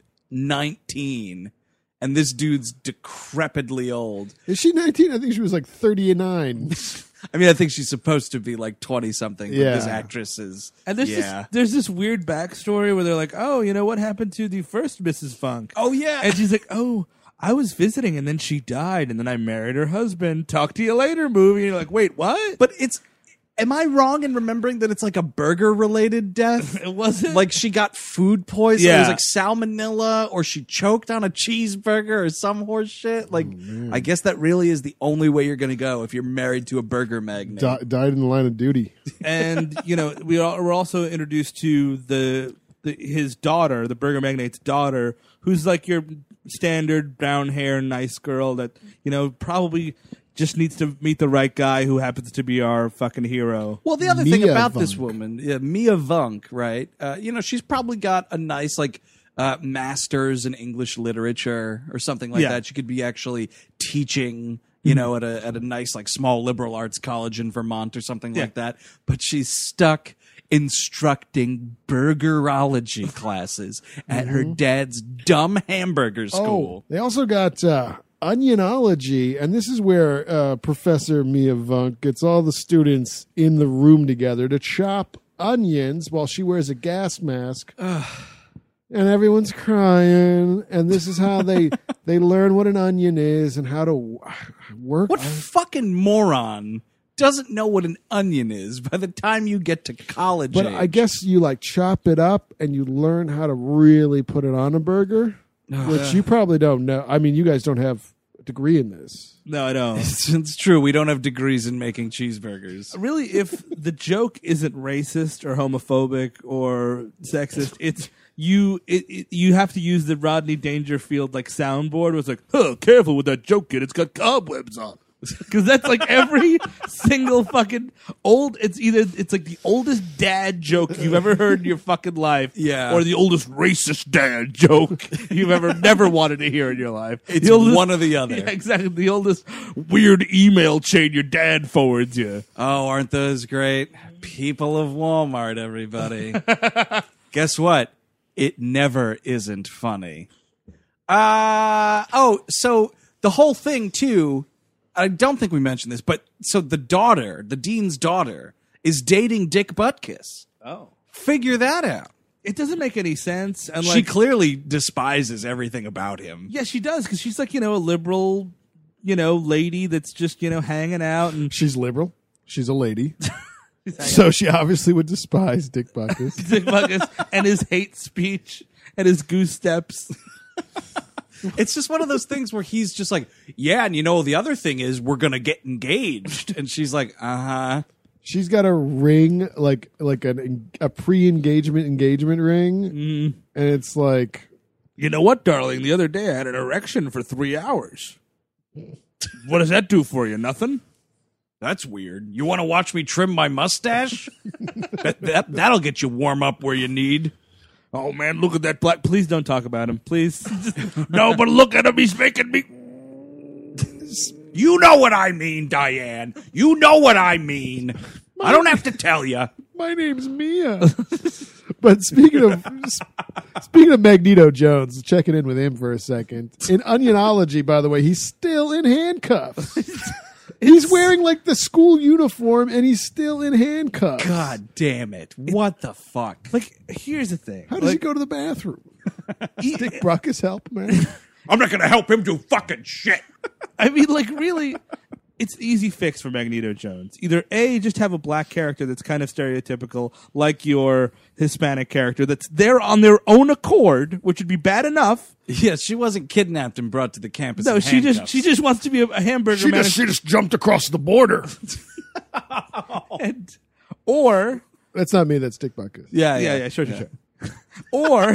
19. And this dude's decrepitly old. Is she 19? I think she was like 39. I mean, I think she's supposed to be like 20-something. Yeah. But this actress is. And there's this weird backstory where they're like, oh, you know what happened to the first Mrs. Funk? Oh, yeah. And she's like, oh, I was visiting and then she died and then I married her husband. Talk to you later movie. And you're like, wait, what? But am I wrong in remembering that it's like a burger-related death? It wasn't? Like she got food poisoning. Yeah. It was like salmonella, or she choked on a cheeseburger or some horse shit. Like, I guess that really is the only way you're going to go if you're married to a burger magnate. Died in the line of duty. And, you know, we're also introduced to his daughter, the burger magnate's daughter, who's like your standard brown hair, nice girl that, you know, probably just needs to meet the right guy who happens to be our fucking hero. Well, the other thing Mia about Vunk. this woman, Mia Vunk, right? You know, she's probably got a nice master's in English literature or something like Yeah. that. She could be actually teaching, you know, at a nice like small liberal arts college in Vermont or something like that. But she's stuck instructing burgerology classes at her dad's dumb hamburger school. Oh, they also got onionology, and this is where Professor Mia Vunk gets all the students in the room together to chop onions while she wears a gas mask. And everyone's crying, and this is how they learn what an onion is and how to work. What fucking moron doesn't know what an onion is by the time you get to college But age? I guess you like chop it up and you learn how to really put it on a burger, which you probably don't know. I mean, you guys don't have a degree in this. No, I don't. It's true. We don't have degrees in making cheeseburgers. Really, if the joke isn't racist or homophobic or sexist, it's you have to use the Rodney Dangerfield like soundboard. Where it's like, "Oh, careful with that joke, kid! It's got cobwebs on." Because that's like every single fucking old. It's like the oldest dad joke you've ever heard in your fucking life, Yeah. or the oldest racist dad joke you've never wanted to hear in your life. It's The oldest- one or the other. Yeah, exactly. The oldest weird email chain your dad forwards you. Oh, aren't those great? People of Walmart, everybody. Guess what? It never isn't funny. So the whole thing too, I don't think we mentioned this, but so the dean's daughter, is dating Dick Butkus. Oh. Figure that out. It doesn't make any sense. And She clearly despises everything about him. Yeah, she does, because she's like, a liberal, lady that's just, hanging out. And She's liberal. She's a lady. So she obviously would despise Dick Butkus. Dick Butkus and his hate speech and his goose steps. It's just one of those things where he's just like, yeah, and the other thing is we're going to get engaged. And she's like, uh-huh. She's got a ring, like a pre-engagement engagement ring. Mm. And it's like... You know what, darling? The other day I had an erection for 3 hours. What does that do for you? Nothing? That's weird. You want to watch me trim my mustache? That'll get you warm up where you need. Oh, man, look at that black... Please don't talk about him, please. No, but look at him. He's making me... You know what I mean, Diane. You know what I mean. I don't have to tell you. My name's Mia. But speaking of Magneto Jones, checking in with him for a second. In Onionology, by the way, he's still in handcuffs. He's wearing like the school uniform and he's still in handcuffs. God damn it. What the fuck? Like, here's the thing. How does he go to the bathroom? Dick Butkus help, man. I'm not going to help him do fucking shit. I mean, like, really, it's an easy fix for Magneto Jones. Either A, just have a black character that's kind of stereotypical, like your Hispanic character, that's there on their own accord, which would be bad enough. Yes, she wasn't kidnapped and brought to the campus. No, in she handcuffs. just wants to be a hamburger man. She just jumped across the border. Or... That's not me, that's Dick Butkus. Yeah, sure. Or...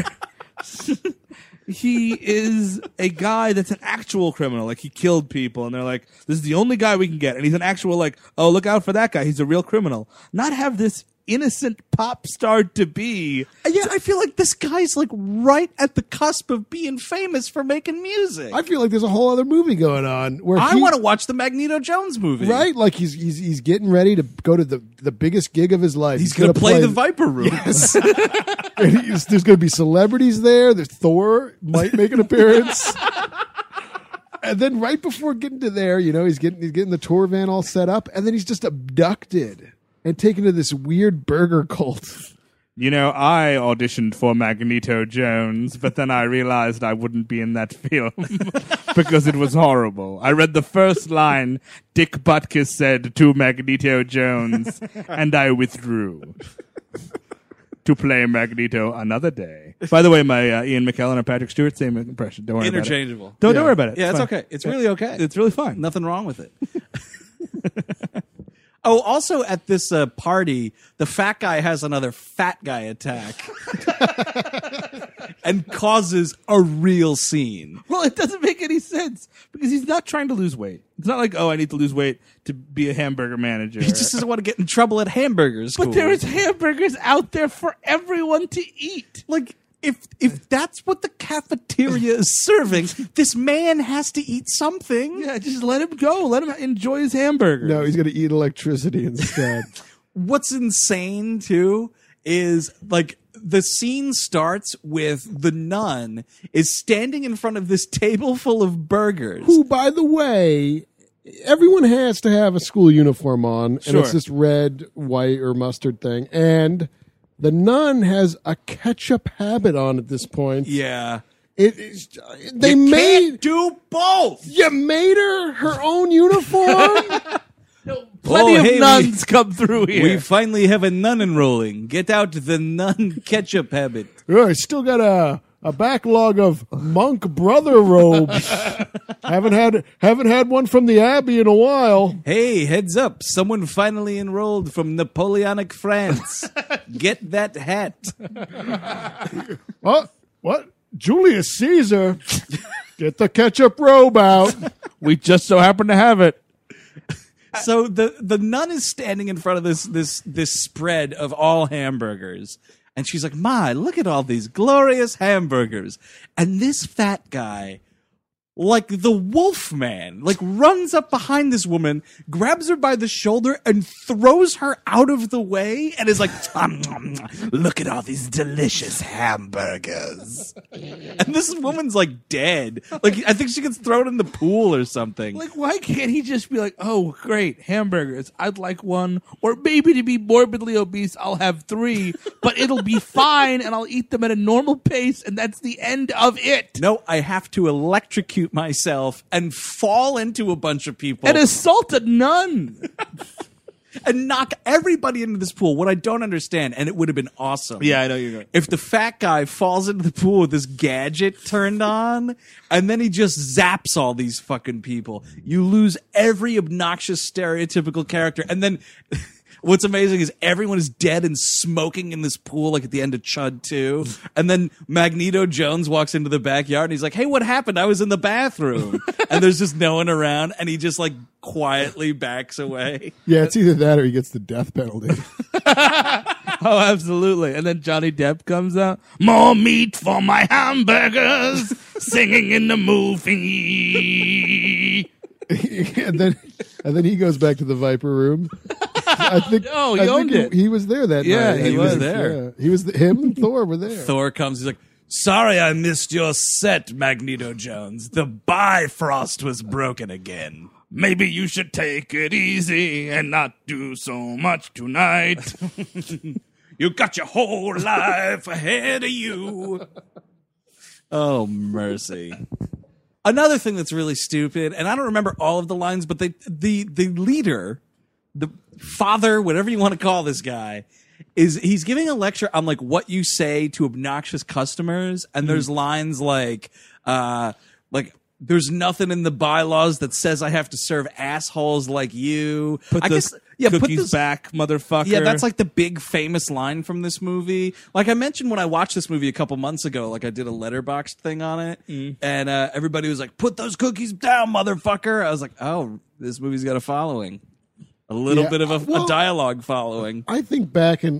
he is a guy that's an actual criminal. Like, he killed people, and they're like, this is the only guy we can get. And he's an actual, like, oh, look out for that guy. He's a real criminal. Not have this innocent pop star to be. Yeah, I feel like this guy's, like, right at the cusp of being famous for making music. I feel like there's a whole other movie going on where I want to watch the Magneto Jones movie. Right? Like, he's getting ready to go to the biggest gig of his life. He's going to play the Viper Room. Yes. There's going to be celebrities there. There's Thor might make an appearance. And then right before getting to there, he's getting the tour van all set up, and then he's just abducted and taken to this weird burger cult. I auditioned for Magneto Jones, but then I realized I wouldn't be in that film because it was horrible. I read the first line Dick Butkus said to Magneto Jones, and I withdrew to play Magneto another day. By the way, my Ian McKellen or Patrick Stewart, same impression. Don't worry Interchangeable. about it. Don't worry about it. Yeah, it's fine. okay. It's really okay. It's really fine. Nothing wrong with it. Oh, also at this party, the fat guy has another fat guy attack and causes a real scene. Well, it doesn't make any sense because he's not trying to lose weight. It's not like, oh, I need to lose weight to be a hamburger manager. He just doesn't want to get in trouble at hamburger school. But there is hamburgers out there for everyone to eat. Like, if that's what the cafeteria is serving, this man has to eat something. Yeah, just let him go. Let him enjoy his hamburger. No, he's going to eat electricity instead. What's insane, too, is, like, the scene starts with the nun is standing in front of this table full of burgers. Who, by the way, everyone has to have a school uniform on, and it's this red, white, or mustard thing. And the nun has a ketchup habit on at this point. Yeah. They You made can't do both. You made her own uniform. Plenty of nuns come through here. We finally have a nun enrolling. Get out the nun ketchup habit. I still got a backlog of monk brother robes. haven't had one from the Abbey in a while. Hey, heads up. Someone finally enrolled from Napoleonic France. Get that hat. What? Julius Caesar? Get the ketchup robe out. We just so happen to have it. So the nun is standing in front of this spread of all hamburgers. And she's like, "My, look at all these glorious hamburgers." And this fat guy like the Wolfman, like runs up behind this woman, grabs her by the shoulder, and throws her out of the way, and is like, "Look at all these delicious hamburgers." And this woman's like dead. Like I think she gets thrown in the pool or something. Like, why can't he just be like, "Oh, great, hamburgers. I'd like one, or maybe to be morbidly obese, I'll have 3, but it'll be fine, and I'll eat them at a normal pace, and that's the end of it." No, I have to electrocute myself and fall into a bunch of people And assault a nun. and knock everybody into this pool. What I don't understand, and it would have been awesome. Yeah, I know you're going. If the fat guy falls into the pool with this gadget turned on, and then he just zaps all these fucking people, you lose every obnoxious stereotypical character. And then what's amazing is everyone is dead and smoking in this pool, like at the end of Chud 2. And then Magneto Jones walks into the backyard and he's like, "Hey, what happened? I was in the bathroom." And there's just no one around, and he just like quietly backs away. Yeah, it's either that or he gets the death penalty. Oh, absolutely. And then Johnny Depp comes out. "More meat for my hamburgers," singing in the movie. and then he goes back to the Viper Room. I think. Oh, he I owned think it. He was there that Yeah, night. he was there. Yeah. He was. Him and Thor were there. Thor comes, he's like, "Sorry I missed your set, Magneto Jones. The Bifrost was broken again." "Maybe you should take it easy and not do so much tonight." "You got your whole life ahead of you." Oh, mercy. Another thing that's really stupid, and I don't remember all of the lines, but the leader, the father, whatever you want to call this guy, he's giving a lecture on like what you say to obnoxious customers, and there's lines like there's nothing in the bylaws that says I have to serve assholes like you. Put I those guess, yeah, cookies put this back, motherfucker. Yeah, that's like the big famous line from this movie. Like I mentioned when I watched this movie a couple months ago, like I did a Letterboxd thing on it, and everybody was like, "Put those cookies down, motherfucker." I was like, "Oh, this movie's got a following, a little Yeah, bit of a well, dialogue following." I think back in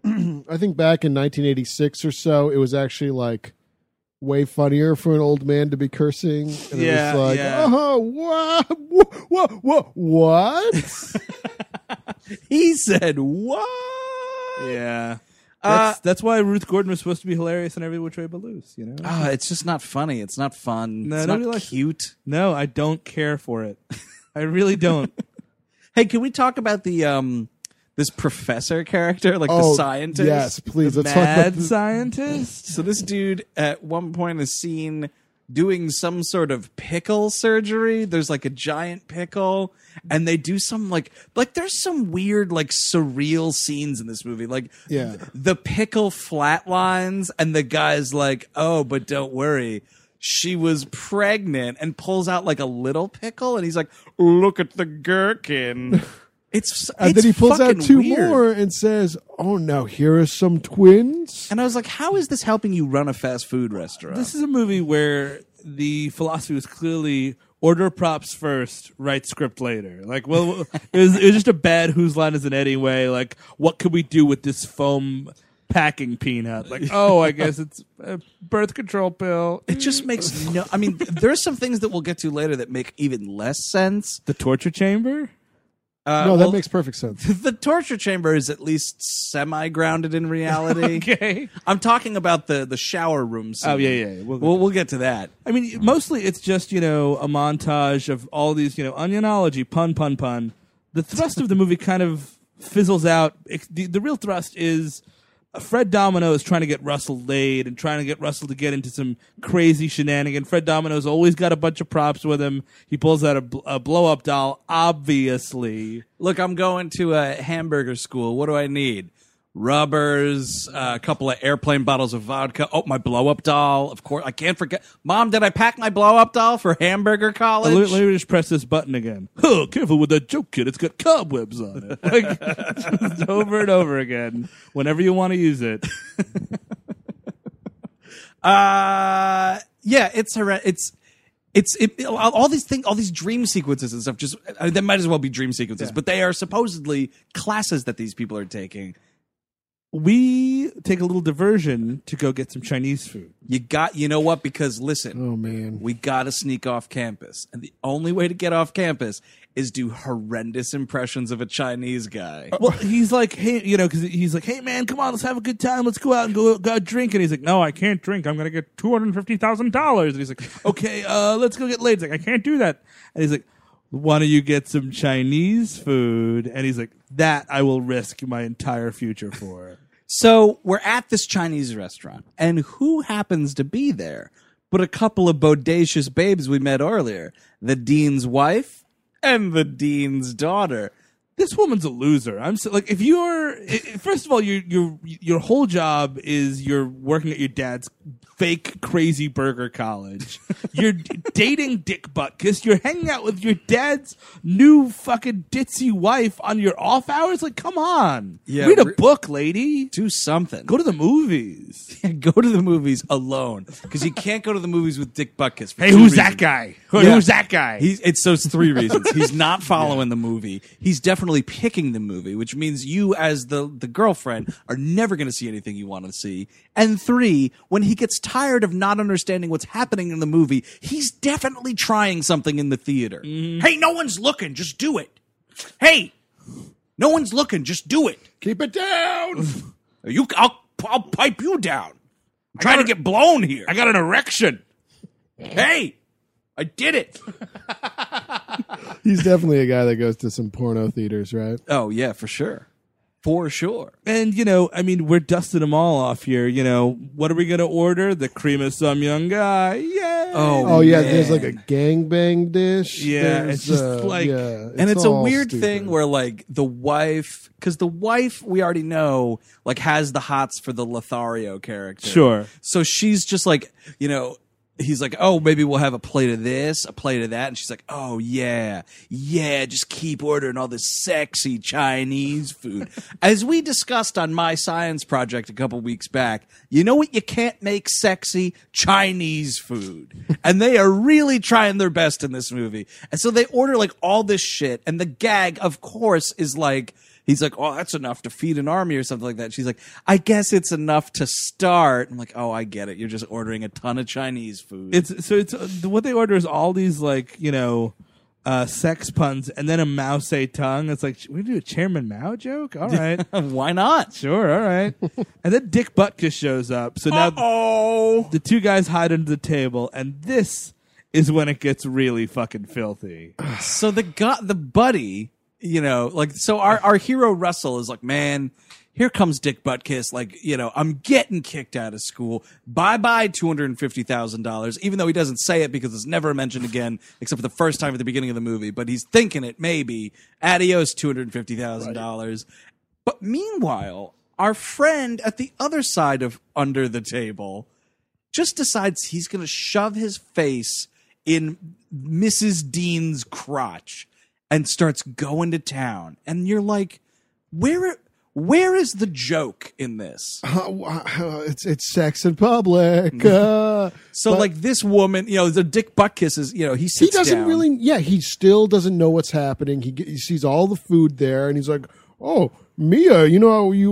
1986 or so, it was actually like way funnier for an old man to be cursing. And Yeah, it was like, yeah. what? He said, "What?" Yeah. That's why Ruth Gordon was supposed to be hilarious in Every Which Way But Loose, you know? It's just not funny. It's not fun. No, it's nobody not likes it. cute. No, I don't care for it. I really don't. Hey, can we talk about the this professor character, like the Oh, scientist? yes, please. Let's talk about Mad this. scientist? So this dude at one point is seen doing some sort of pickle surgery. There's like a giant pickle, and they do some like there's some weird like surreal scenes in this movie. Like Yeah. the pickle flatlines, and the guy's like, "Oh, but don't worry, she was pregnant," and pulls out like a little pickle, and he's like, "Look at the gherkin." And then he pulls out fucking 2 weird. more and says, "Oh, now here are some twins." And I was like, how is this helping you run a fast food restaurant? This is a movie where the philosophy was clearly order props first, write script later. Like, well, it was just a bad whose line is it anyway? Like, what could we do with this foam packing peanut? Like, oh, I guess it's a birth control pill. It just makes no... I mean, there are some things that we'll get to later that make even less sense. The torture chamber? No, that makes perfect sense. The torture chamber is at least semi-grounded in reality. Okay. I'm talking about the shower room scene. Oh, yeah. We'll get to that. I mean, mostly it's just, a montage of all these, onionology, pun. The thrust of the movie kind of fizzles out. The real thrust is Fred Domino is trying to get Russell laid and trying to get Russell to get into some crazy shenanigan. Fred Domino's always got a bunch of props with him. He pulls out a blow-up doll, obviously. Look, I'm going to a hamburger school. What do I need? Rubbers, a couple of airplane bottles of vodka. Oh, my blow-up doll. Of course, I can't forget. Mom, did I pack my blow-up doll for hamburger college? Let me just press this button again. Oh, careful with that joke, kid. It's got cobwebs on it. Like, just over and over again. Whenever you want to use it. Yeah, all these things, all these dream sequences and stuff. Just they might as well be dream sequences, but they are supposedly classes that these people are taking. we take a little diversion to go get some Chinese food. You know what? Because listen, Oh man. we got to sneak off campus. And the only way to get off campus is do horrendous impressions of a Chinese guy. Well, he's like, hey, because he's like, hey, man, come on, let's have a good time. Let's go out and go drink. And he's like, no, I can't drink. I'm going to get $250,000. And he's like, okay, let's go get laid. He's like, I can't do that. And he's like, why don't you get some Chinese food? And he's like, that I will risk my entire future for. So we're at this Chinese restaurant, and who happens to be there but a couple of bodacious babes we met earlier, the dean's wife and the dean's daughter. This woman's a loser. I'm so, like, if you're first of all, your whole job is you're working at your dad's fake crazy burger college. You're dating Dick Butkus. You're hanging out with your dad's new fucking ditzy wife on your off hours. Like, come on, read a book, lady. Do something. Go to the movies. Go to the movies alone, because you can't go to the movies with Dick Butkus. Hey, who's that guy? Who's that guy? It's 3 reasons. He's not following the movie. He's definitely picking the movie, which means you, as the girlfriend, are never going to see anything you want to see. And 3, when he gets tired of not understanding what's happening in the movie, he's definitely trying something in the theater. Hey, no one's looking. Just do it. Hey, no one's looking. Just do it. Keep it down. I'll pipe you down. I'm trying to get blown here. I got an erection. Hey, I did it. He's definitely a guy that goes to some porno theaters, right? Oh, yeah, for sure. For sure. And, we're dusting them all off here. What are we going to order? The cream of some young guy. Yeah. Oh yeah, there's like a gangbang dish. Yeah, There's, it's just like... And it's a all weird stupid. thing where, like, the wife... Because the wife, we already know, like, has the hots for the Lothario character. Sure. So she's just like, he's like, oh, maybe we'll have a plate of this, a plate of that. And she's like, oh, yeah, just keep ordering all this sexy Chinese food. As we discussed on my science project a couple weeks back, you know what you can't make sexy? Chinese food. And they are really trying their best in this movie. And so they order, like, all this shit. And the gag, of course, is like, he's like, oh, that's enough to feed an army or something like that. She's like, I guess it's enough to start. I'm like, oh, I get it. You're just ordering a ton of Chinese food. It's what they order is all these, like, sex puns and then a Mao Zedong. It's like, we do a Chairman Mao joke? All right. Why not? Sure, all right. And then Dick Butkus shows up. So now the two guys hide under the table, and this is when it gets really fucking filthy. So the buddy... so our hero Russell is like, man, here comes Dick Butkus. Like, I'm getting kicked out of school. Bye-bye $250,000, even though he doesn't say it because it's never mentioned again, except for the first time at the beginning of the movie. But he's thinking it, maybe. Adios, $250,000. Right. But meanwhile, our friend at the other side of under the table just decides he's going to shove his face in Mrs. Dean's crotch and starts going to town. And you're like, where is the joke in this? It's sex in public. Like this woman, the Dick Butkus is, he sits he doesn't down. really, he still doesn't know what's happening. He sees all the food there, and he's like, oh, Mia, you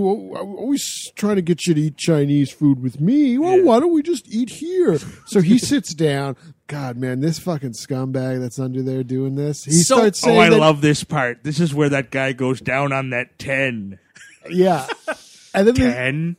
always trying to get you to eat Chinese food with me. Well, why don't we just eat here? So he sits down. God, man, this fucking scumbag that's under there doing this. He starts saying, I love this part. This is where that guy goes down on that 10. Yeah. And then 10,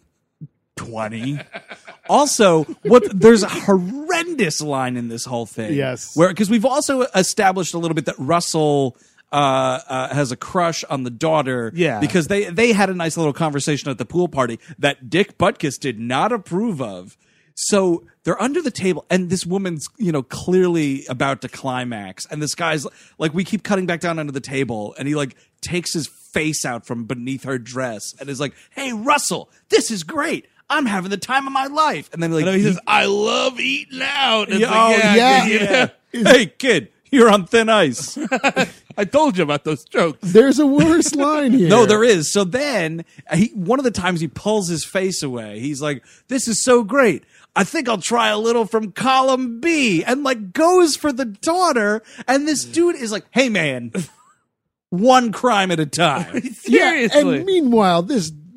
20. Also, there's a horrendous line in this whole thing. Yes. Because we've also established a little bit that Russell has a crush on the daughter. Yeah. Because they had a nice little conversation at the pool party that Dick Butkus did not approve of. So they're under the table, and this woman's, clearly about to climax. And this guy's like, we keep cutting back down under the table, and he like takes his face out from beneath her dress and is like, hey, Russell, this is great. I'm having the time of my life. And then he says, I love eating out. And yeah. Hey, kid, you're on thin ice. I told you about those jokes. There's a worse line here. No, there is. So then, one of the times he pulls his face away, he's like, this is so great. I think I'll try a little from column B, and like goes for the daughter. And this dude is like, hey, man, one crime at a time. Yeah, and meanwhile, this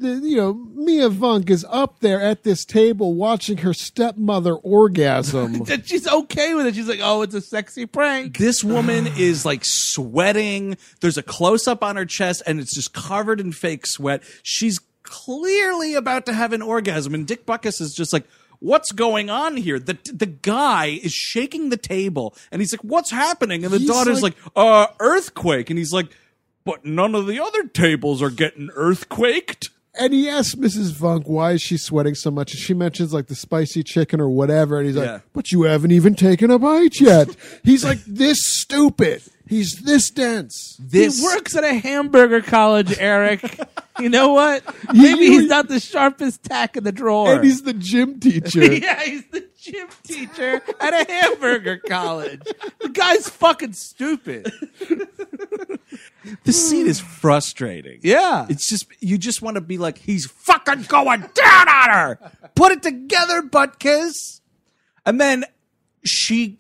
Mia Vunk is up there at this table watching her stepmother orgasm. That she's okay with it. She's like, oh, it's a sexy prank. This woman is like sweating. There's a close up on her chest, and it's just covered in fake sweat. She's clearly about to have an orgasm, and Dick Butkus is just like, what's going on here? The guy is shaking the table, and he's like, what's happening? And the daughter's like, earthquake. And he's like, but none of the other tables are getting earthquaked. And he asks Mrs. Vunk, why is she sweating so much? And she mentions like the spicy chicken or whatever. And he's like, but you haven't even taken a bite yet. He's like this stupid. He's this dense. He works at a hamburger college, Eric. You know what? Maybe he's not the sharpest tack in the drawer. And he's the gym teacher. Yeah, he's the gym teacher at a hamburger college. The guy's fucking stupid. The scene is frustrating. Yeah. It's just, you just want to be like, he's fucking going down on her. Put it together, Butkus. And then she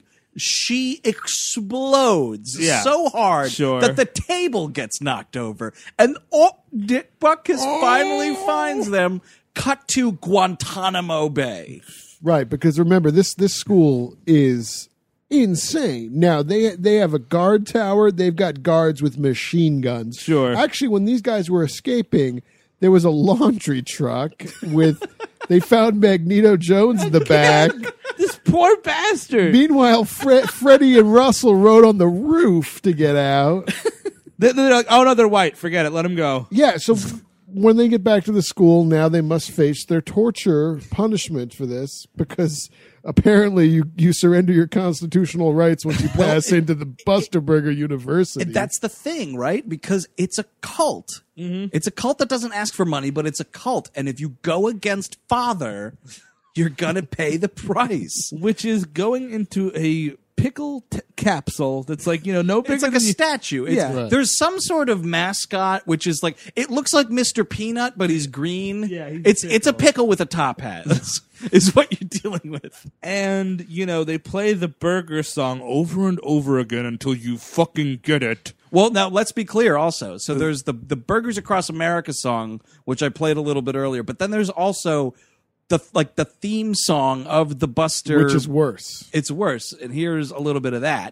explodes so hard that the table gets knocked over. And Dick Butkus finally finds them. Cut to Guantanamo Bay. Right, because remember, this school is insane. Now, they have a guard tower. They've got guards with machine guns. Sure. Actually, when these guys were escaping, there was a laundry truck with... They found Magneto Jones in the back. This poor bastard. Meanwhile, Freddie and Russell rode on the roof to get out. They're like, oh, no, they're white. Forget it. Let them go. Yeah, so when they get back to the school, now they must face their torture punishment for this because apparently you surrender your constitutional rights once you pass into the Buster Burger University. And that's the thing, right? Because it's a cult. Mm-hmm. It's a cult that doesn't ask for money, but it's a cult. And if you go against Father, you're going to pay the price. Which is going into a pickle capsule that's like, no bigger it's like than a statue. There's some sort of mascot, which is like, it looks like Mr. Peanut, but he's green. Yeah, it's a pickle with a top hat. Is what you're dealing with. And, they play the burger song over and over again until you fucking get it. Well, now let's be clear also. So there's the Burgers Across America song, which I played a little bit earlier, but then there's also the theme song of the Buster, which is worse. It's worse. And here's a little bit of that.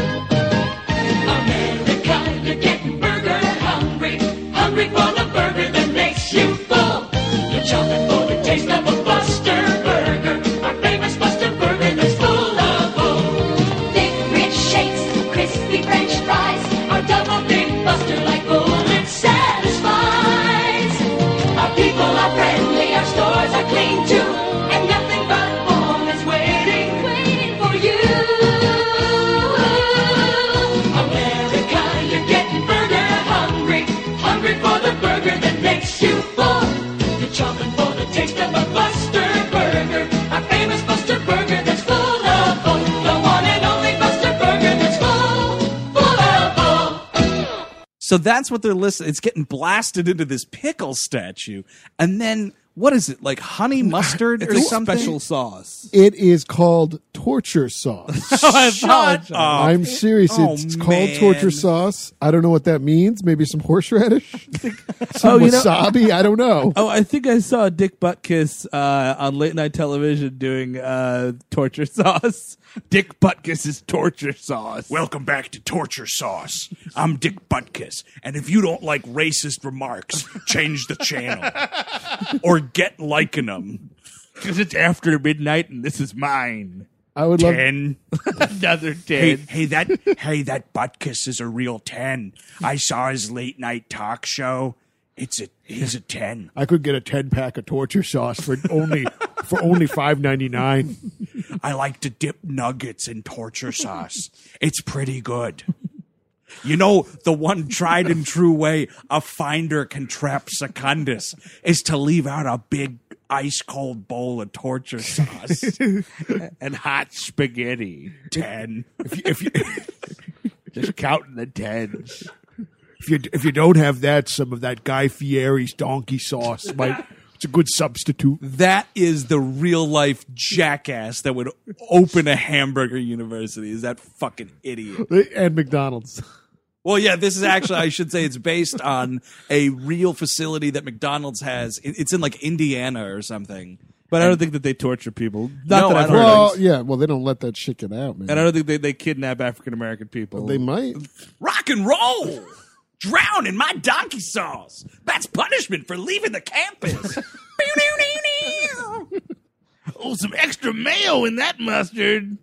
America, you're getting burger hungry. Hungry for the burger that makes you full. You're chomping for the taste of a Buster Burger. Our famous Buster Burger that's full of bull. Thick, rich shakes, crispy French fries. Our double big Buster like bull, it satisfies. Our people are friendly, our stores are clean too. And nothing but warm is waiting for you. America, you're getting burger hungry. Hungry for the burger that makes you full. You're chomping for the taste of a Buster Burger. Our famous Buster Burger that's full of bull. The one and only Buster Burger that's full of bull. So that's what they're listening. It's getting blasted into this pickle statue. And then, what is it, like honey mustard or something? Special sauce. It is called torture sauce. Shut up. I'm serious. It's called torture sauce. I don't know what that means. Maybe some horseradish? Some wasabi? I don't know. Oh, I think I saw Dick Butkus on late night television doing torture sauce. Dick Butkus's torture sauce. Welcome back to Torture Sauce. I'm Dick Butkus, and if you don't like racist remarks, change the channel. Or get liking them. Because it's after midnight and this is mine. I would love 10. Another 10. Hey, that Butkus is a real 10. I saw his late night talk show. He's a 10. I could get a 10-pack of torture sauce for only $5.99. I like to dip nuggets in torture sauce. It's pretty good. You know, the one tried and true way a finder can trap Secundus is to leave out a big ice cold bowl of torture sauce and hot spaghetti. 10. If you just counting the tens. If you don't have that, some of that Guy Fieri's donkey sauce it's a good substitute. That is the real life jackass that would open a hamburger university. Is that fucking idiot? And McDonald's. Well, yeah, this is actually, I should say, it's based on a real facility that McDonald's has. It's in like Indiana or something. But I don't think that they torture people. Not No, that I've I've heard heard of. Well, yeah. Well, they don't let that shit get out, man. And I don't think they kidnap African American people. They might. Rock and roll! Drown in my donkey sauce! That's punishment for leaving the campus! Oh, some extra mayo in that mustard.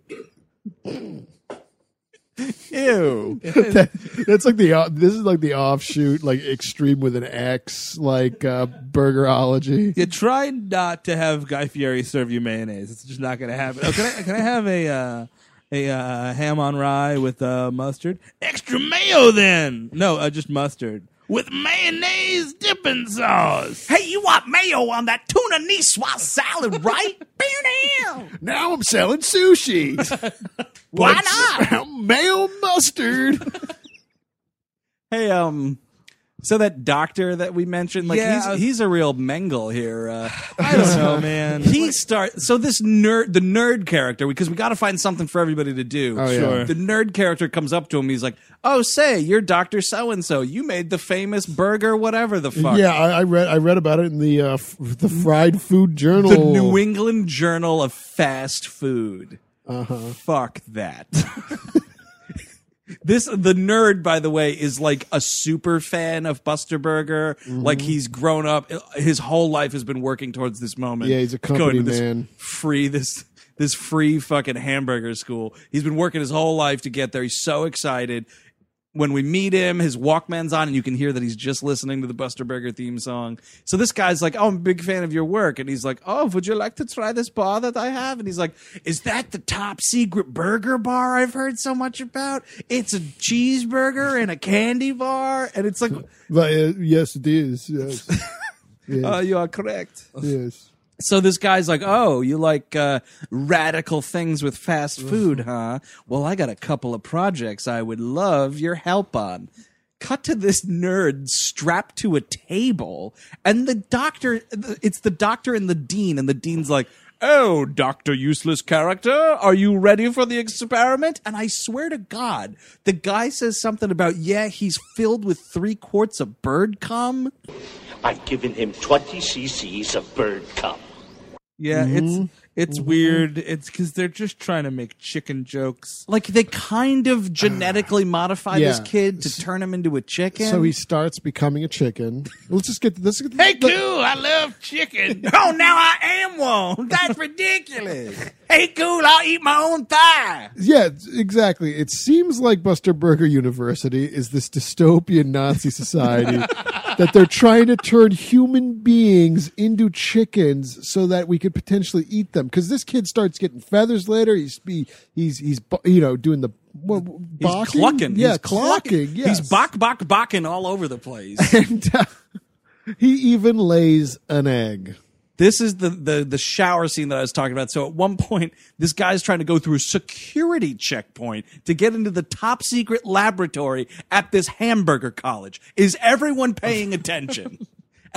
Ew. That's like this is like the offshoot, like Extreme with an X, like Burgerology. You try not to have Guy Fieri serve you mayonnaise. It's just not going to happen. Oh, can I have a ham on rye with mustard? Extra mayo, then. No, just mustard with mayonnaise dipping sauce. Hey, you want mayo on that tuna niçoise salad, right? Now I'm selling sushi. Why not? Mayo mustard. Hey, so that doctor that we mentioned, like he's a real Mengele here. I don't know, man. So this nerd, the nerd character, because we got to find something for everybody to do. Oh, yeah. Sure. The nerd character comes up to him. He's like, "Oh, say, you're Dr. So-and-so. You made the famous burger, whatever the fuck." Yeah, I read about it in the Fried Food Journal, the New England Journal of Fast Food. Uh-huh. Fuck that. The nerd, by the way, is like a super fan of Buster Burger. Mm-hmm. Like he's grown up, his whole life has been working towards this moment. Yeah, he's a company going to man. This free fucking hamburger school. He's been working his whole life to get there. He's so excited. When we meet him, his Walkman's on, and you can hear that he's just listening to the Buster Burger theme song. So this guy's like, "Oh, I'm a big fan of your work." And he's like, "Oh, would you like to try this bar that I have?" And he's like, "Is that the top secret burger bar I've heard so much about? It's a cheeseburger and a candy bar." And it's like, But, yes, it is. Yes. Yes. you are correct. Yes. So this guy's like, "Oh, you like radical things with fast food, huh? Well, I got a couple of projects I would love your help on." Cut to this nerd strapped to a table, and the doctor, it's the doctor and the dean, and the dean's like, "Oh, Dr. Useless Character, are you ready for the experiment?" And I swear to God, the guy says something about, he's filled with 3 quarts of bird cum. I've given him 20 cc's of bird cum. Yeah, it's weird. It's because they're just trying to make chicken jokes. Like they kind of genetically modify this Yeah. kid to turn him into a chicken. So he starts becoming a chicken. Let's get this. Hey, cool! I love chicken. Oh, now I am one. That's ridiculous. Hey, cool, I'll eat my own thigh. Yeah, exactly. It seems like Buster Burger University is this dystopian Nazi society that they're trying to turn human beings into chickens so that we could potentially eat them. Because this kid starts getting feathers later. He's doing the He's clucking. Yeah, He's clucking. Yes. He's bocking all over the place. And he even lays an egg. This is the shower scene that I was talking about. So at one point, this guy's trying to go through a security checkpoint to get into the top secret laboratory at this hamburger college. Is everyone paying attention?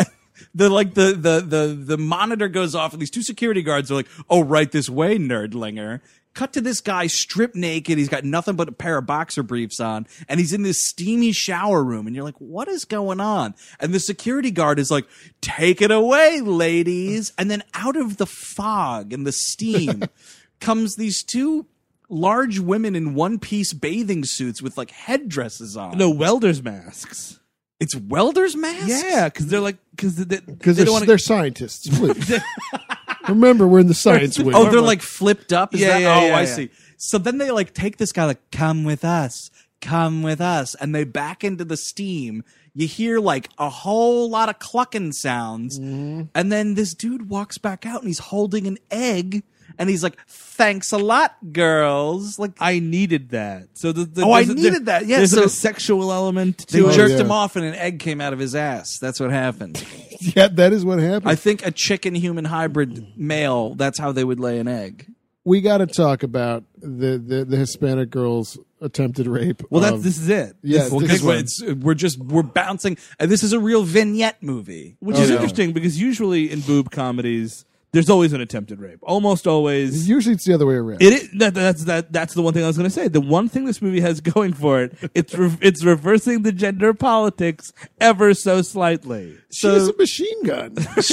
The monitor goes off, and these 2 security guards are like, "Oh, right this way, nerdlinger." Cut to this guy stripped naked. He's got nothing but a pair of boxer briefs on, and he's in this steamy shower room. And you're like, what is going on? And the security guard is like, "Take it away, ladies." And then out of the fog and the steam comes these 2 large women in one-piece bathing suits with like headdresses on. No, welders' masks. It's welders' masks? Yeah, because they're like because They're scientists. Please. Remember, we're in the science wing. Oh, they're like flipped up? Is that? Yeah, I see. So then they like take this guy like, come with us. And they back into the steam. You hear like a whole lot of clucking sounds. And then this dude walks back out and he's holding an egg. And he's like, "Thanks a lot, girls." Like, I needed that. So I needed that. Yeah, there's so a sexual element they to it. jerked him off and an egg came out of his ass. That's what happened. Yeah, that is what happened. I think a chicken-human hybrid male, that's how they would lay an egg. We got to talk about the Hispanic girl's attempted rape. Well, this is it. Yeah, Well, this because one. we're bouncing. This is a real vignette movie, Which is interesting because usually in boob comedies, there's always an attempted rape. Almost always. Usually it's the other way around. It is, that's the one thing I was going to say. The one thing this movie has going for it, it's reversing the gender politics ever so slightly. She's a machine gun.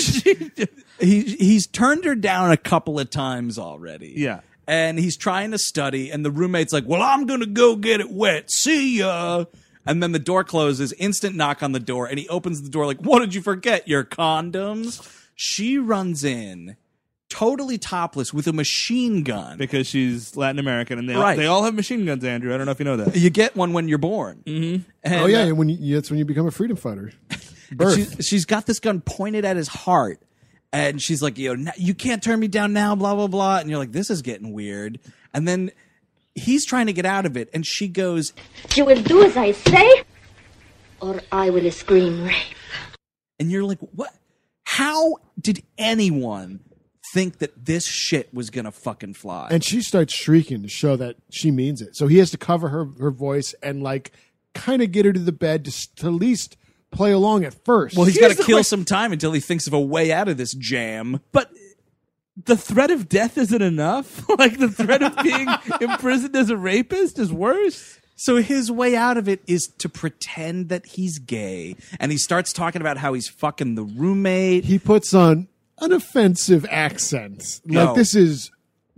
He's turned her down a couple of times already. Yeah. And he's trying to study, and the roommate's like, well, I'm going to go get it wet. See ya. And then the door closes, instant knock on the door, and he opens the door like, what did you forget? Your condoms? She runs in, totally topless, with a machine gun. Because she's Latin American, and Right. they all have machine guns, Andrew. I don't know if you know that. You get one when you're born. Mm-hmm. Oh yeah, and that's when you become a freedom fighter. She's got this gun pointed at his heart. And she's like, you can't turn me down now, blah, blah, blah. And you're like, this is getting weird. And then he's trying to get out of it. And she goes, You will do as I say, or I will scream rape. and you're like, what? How did anyone think that this shit was going to fucking fly? And she starts shrieking to show that she means it. So he has to cover her voice and like kind of get her to the bed to at least play along at first. Well, he's got to kill some time until he thinks of a way out of this jam. But the threat of death isn't enough. Like the threat of being imprisoned as a rapist is worse. So his way out of it is to pretend that he's gay. And he starts talking about how he's fucking the roommate. He puts on an offensive accent. No. Like this is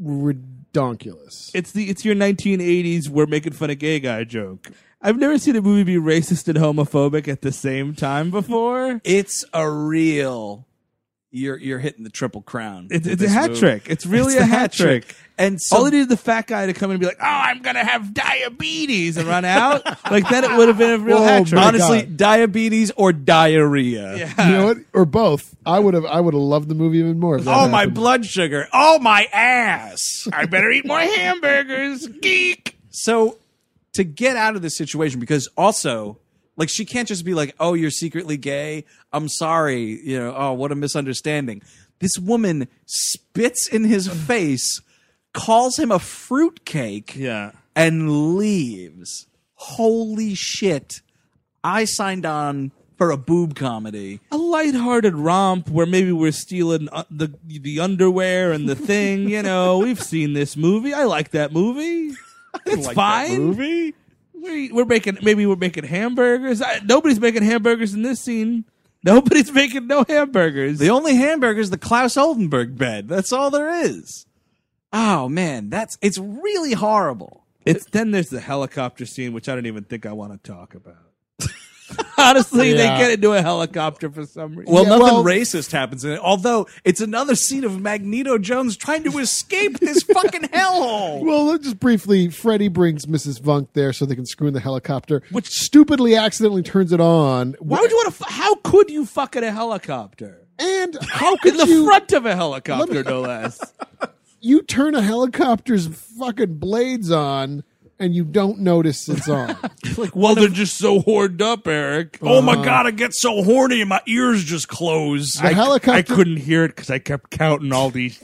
redonkulous. It's your 1980s we're making fun of gay guy joke. I've never seen a movie be racist and homophobic at the same time before. It's a real... You're hitting the Triple Crown. It's a hat trick. It's really a hat trick. And so, all they needed the fat guy to come in and be like, "Oh, I'm gonna have diabetes," and run out. Like then it would have been a real hat trick. Honestly, diabetes or diarrhea. Yeah. You know what? Or both. I would have loved the movie even more. If that Oh, my happened. blood sugar. Oh, my ass. I better eat more hamburgers. Geek. So to get out of this situation, because also, like, she can't just be like, oh, you're secretly gay. I'm sorry. Oh, what a misunderstanding. This woman spits in his face, calls him a fruitcake, and leaves. Holy shit. I signed on for a boob comedy. A lighthearted romp where maybe we're stealing the underwear and the thing. We've seen this movie. I like that movie. It's fine. That movie? We're making hamburgers. Nobody's making hamburgers in this scene. Nobody's making no hamburgers. The only hamburger is the Klaus Oldenburg bed. That's all there is. Oh man, it's really horrible. Then there's the helicopter scene, which I don't even think I want to talk about. Honestly, they get into a helicopter for some reason. Well, nothing racist happens in it. Although it's another scene of Magneto Jones trying to escape this fucking hellhole. Well, let's just briefly, Freddy brings Mrs. Vunk there so they can screw in the helicopter, which stupidly accidentally turns it on. Why would you want to? How could you fuck in a helicopter? And how could in the front of a helicopter, no less? You turn a helicopter's fucking blades on, and you don't notice it's on. They're just so horned up, Eric. Oh my God, I get so horny and my ears just close. The helicopter- I couldn't hear it because I kept counting all these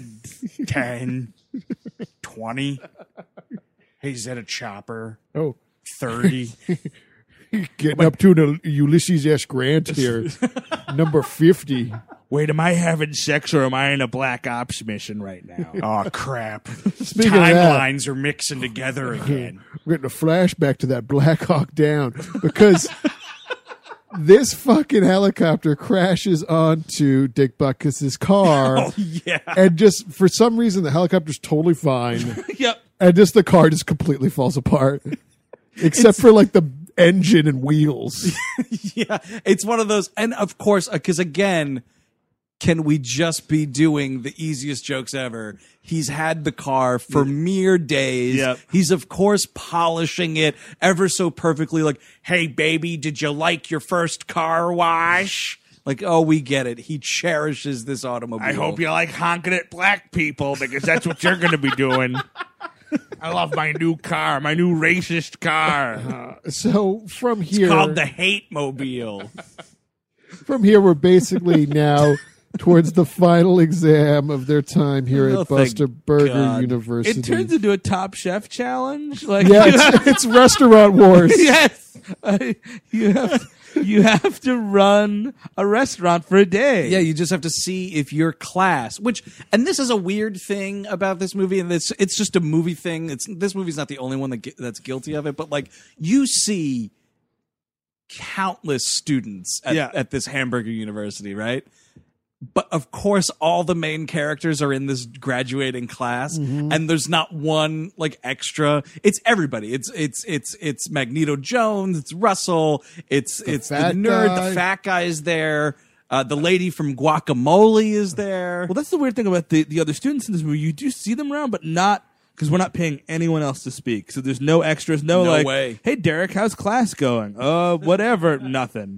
10, 20. Hey, is that a chopper? Oh. 30. Getting up to an Ulysses S. Grant here. Number 50. Wait, am I having sex or am I in a Black Ops mission right now? Oh, crap. Speaking of that- Timelines are mixing together again. We're getting a flashback to that Black Hawk Down because this fucking helicopter crashes onto Dick Butkus's car. Oh, yeah. And just for some reason, the helicopter's totally fine. Yep. And just the car just completely falls apart. Except for like the engine and wheels. Yeah, it's one of those. And of course, because again, can we just be doing the easiest jokes ever? He's had the car for mere days. Yep. He's, of course, polishing it ever so perfectly. Like, hey, baby, did you like your first car wash? Like, oh, we get it. He cherishes this automobile. I hope you like honking at black people because that's what you're going to be doing. I love my new car, my new racist car. So from here, It's called the Hate Mobile. From here, we're basically now towards the final exam of their time here Oh, at thank Buster Burger God. University. It turns into a Top Chef challenge. Like yeah, it's Restaurant Wars. yes, you have. You have to run a restaurant for a day. Yeah, you just have to see if your class, and this is a weird thing about this movie, and it's just a movie thing. This movie's not the only one that's guilty of it, but like you see countless students at this hamburger university, right? But of course, all the main characters are in this graduating class, and there's not one like extra. It's everybody. It's Magneto Jones. It's Russell. It's the nerd. guy. The fat guy is there. The lady from Guacamole is there. Well, that's the weird thing about the other students in this movie. You do see them around, but not because we're not paying anyone else to speak. So there's no extras. No like, way. Hey, Derek, how's class going? Whatever. Nothing.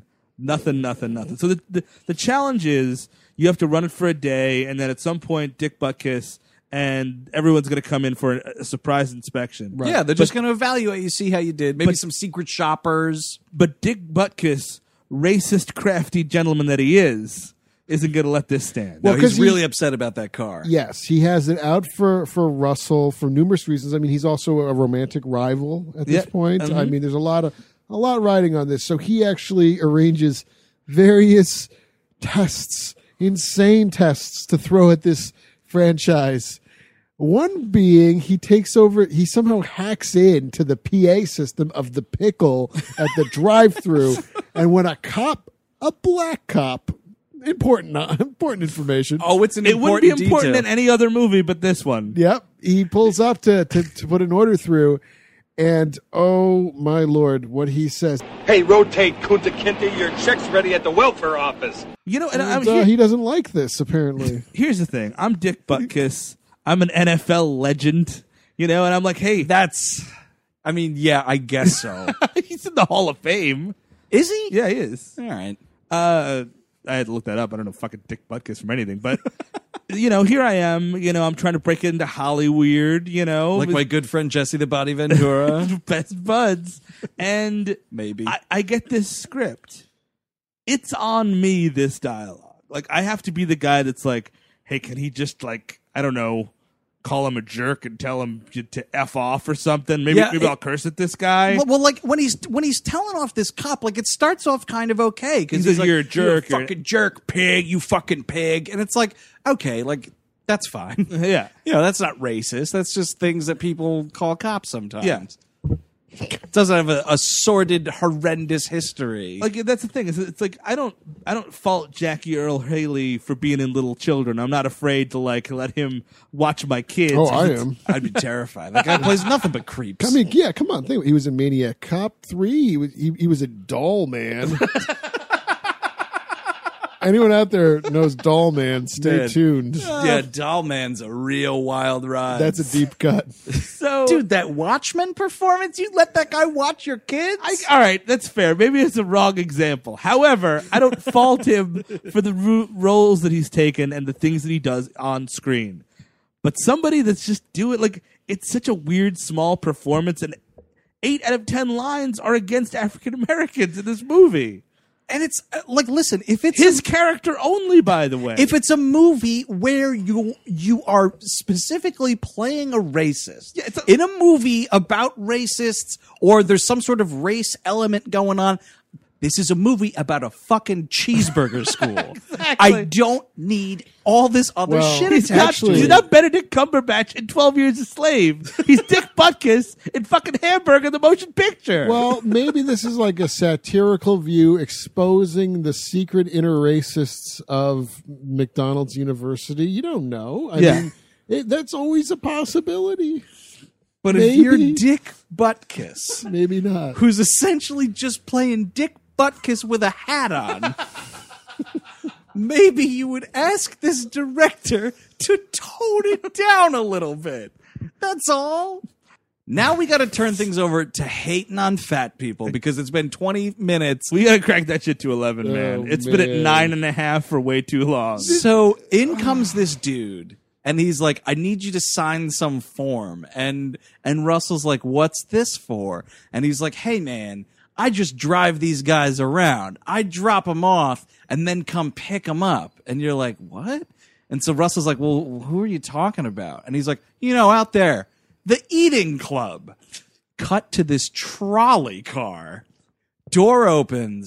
So the challenge is you have to run it for a day, and then at some point, Dick Butkus and everyone's going to come in for a surprise inspection. Right. Yeah, they're just going to evaluate you, see how you did. Maybe some secret shoppers. But Dick Butkus, racist, crafty gentleman that he isn't going to let this stand. Well, Well, he's 'cause really upset about that car. Yes, he has it out for Russell for numerous reasons. I mean, he's also a romantic rival at this point. I mean, there's a lot riding on this. So he actually arranges various tests, insane tests to throw at this franchise. One being he somehow hacks into the PA system of the Pickle at the drive-thru, and when a black cop, important information. Oh, it's an it wouldn't be important detail. in any other movie but this one. Yep, he pulls up to put an order through, and oh my Lord, what he says. Hey, rotate, Kunta Kinte. Your check's ready at the welfare office. You know, and And, he doesn't like this, apparently. here's the thing. I'm Dick Butkus. I'm an NFL legend, and I'm like, hey, yeah, I guess so. he's in the Hall of Fame. Is he? Yeah, he is. All right. I had to look that up. I don't know fucking Dick Butkus from anything, but here I am. I'm trying to break into Hollywood. Like my good friend Jesse the Body Ventura. Best buds, and Maybe. I get this script. It's on me. This dialogue, like I have to be the guy that's like, hey, can he just like I don't know. Call him a jerk and tell him to F off or something. Maybe I'll curse at this guy. Well, like when he's telling off this cop, like it starts off kind of okay because He says, he's like, "You're a jerk, you fucking jerk, pig, you fucking pig," and it's like, okay, like that's fine. Yeah. That's not racist. That's just things that people call cops sometimes. Yeah. It doesn't have a sordid, horrendous history. Like that's the thing. It's like I don't fault Jackie Earl Haley for being in Little Children. I'm not afraid to like let him watch my kids. Oh, I am. I'd be terrified. That guy plays nothing but creeps. I mean, yeah, come on. He was in Maniac Cop 3. He was a doll man. Anyone out there knows Doll Man, stay Man. tuned. Yeah, Doll Man's a real wild ride. That's a deep cut. So, Dude, that Watchmen performance, you let that guy watch your kids? all right, that's fair. Maybe it's a wrong example. However, I don't fault him for the roles that he's taken and the things that he does on screen. But somebody that's just doing like it's such a weird small performance, and 8 out of 10 lines are against African Americans in this movie. And it's like, listen, if it's His character only, by the way. if it's a movie where you are specifically playing a racist in a movie about racists, or there's some sort of race element going on, this is a movie about a fucking cheeseburger school. Exactly. I don't need all this other Well, shit he's attached to actually- it. He's not Benedict Cumberbatch in 12 Years a Slave. He's Dick Butkus in fucking Hamburger, the motion picture. Well, maybe this is like a satirical view exposing the secret inner racists of McDonald's University. You don't know. I Yeah. mean, that's always a possibility. But if maybe. you're Dick Butkus, Maybe not. who's essentially just playing Dick Butkus with a hat on, maybe you would ask this director to tone it down a little bit. That's all. Now we got to turn things over to hating on fat people because it's been 20 minutes. we gotta crack that shit to 11, man. Oh, It's been at man. 9.5 for way too long. So in comes this dude. And he's like, I need you to sign some form. And Russell's like, what's this for? And he's like, hey, man, I just drive these guys around. I drop them off and then come pick them up. And you're like, what? And so Russell's like, well, who are you talking about? And he's like, out there, the eating club. Cut to this trolley car. Door opens.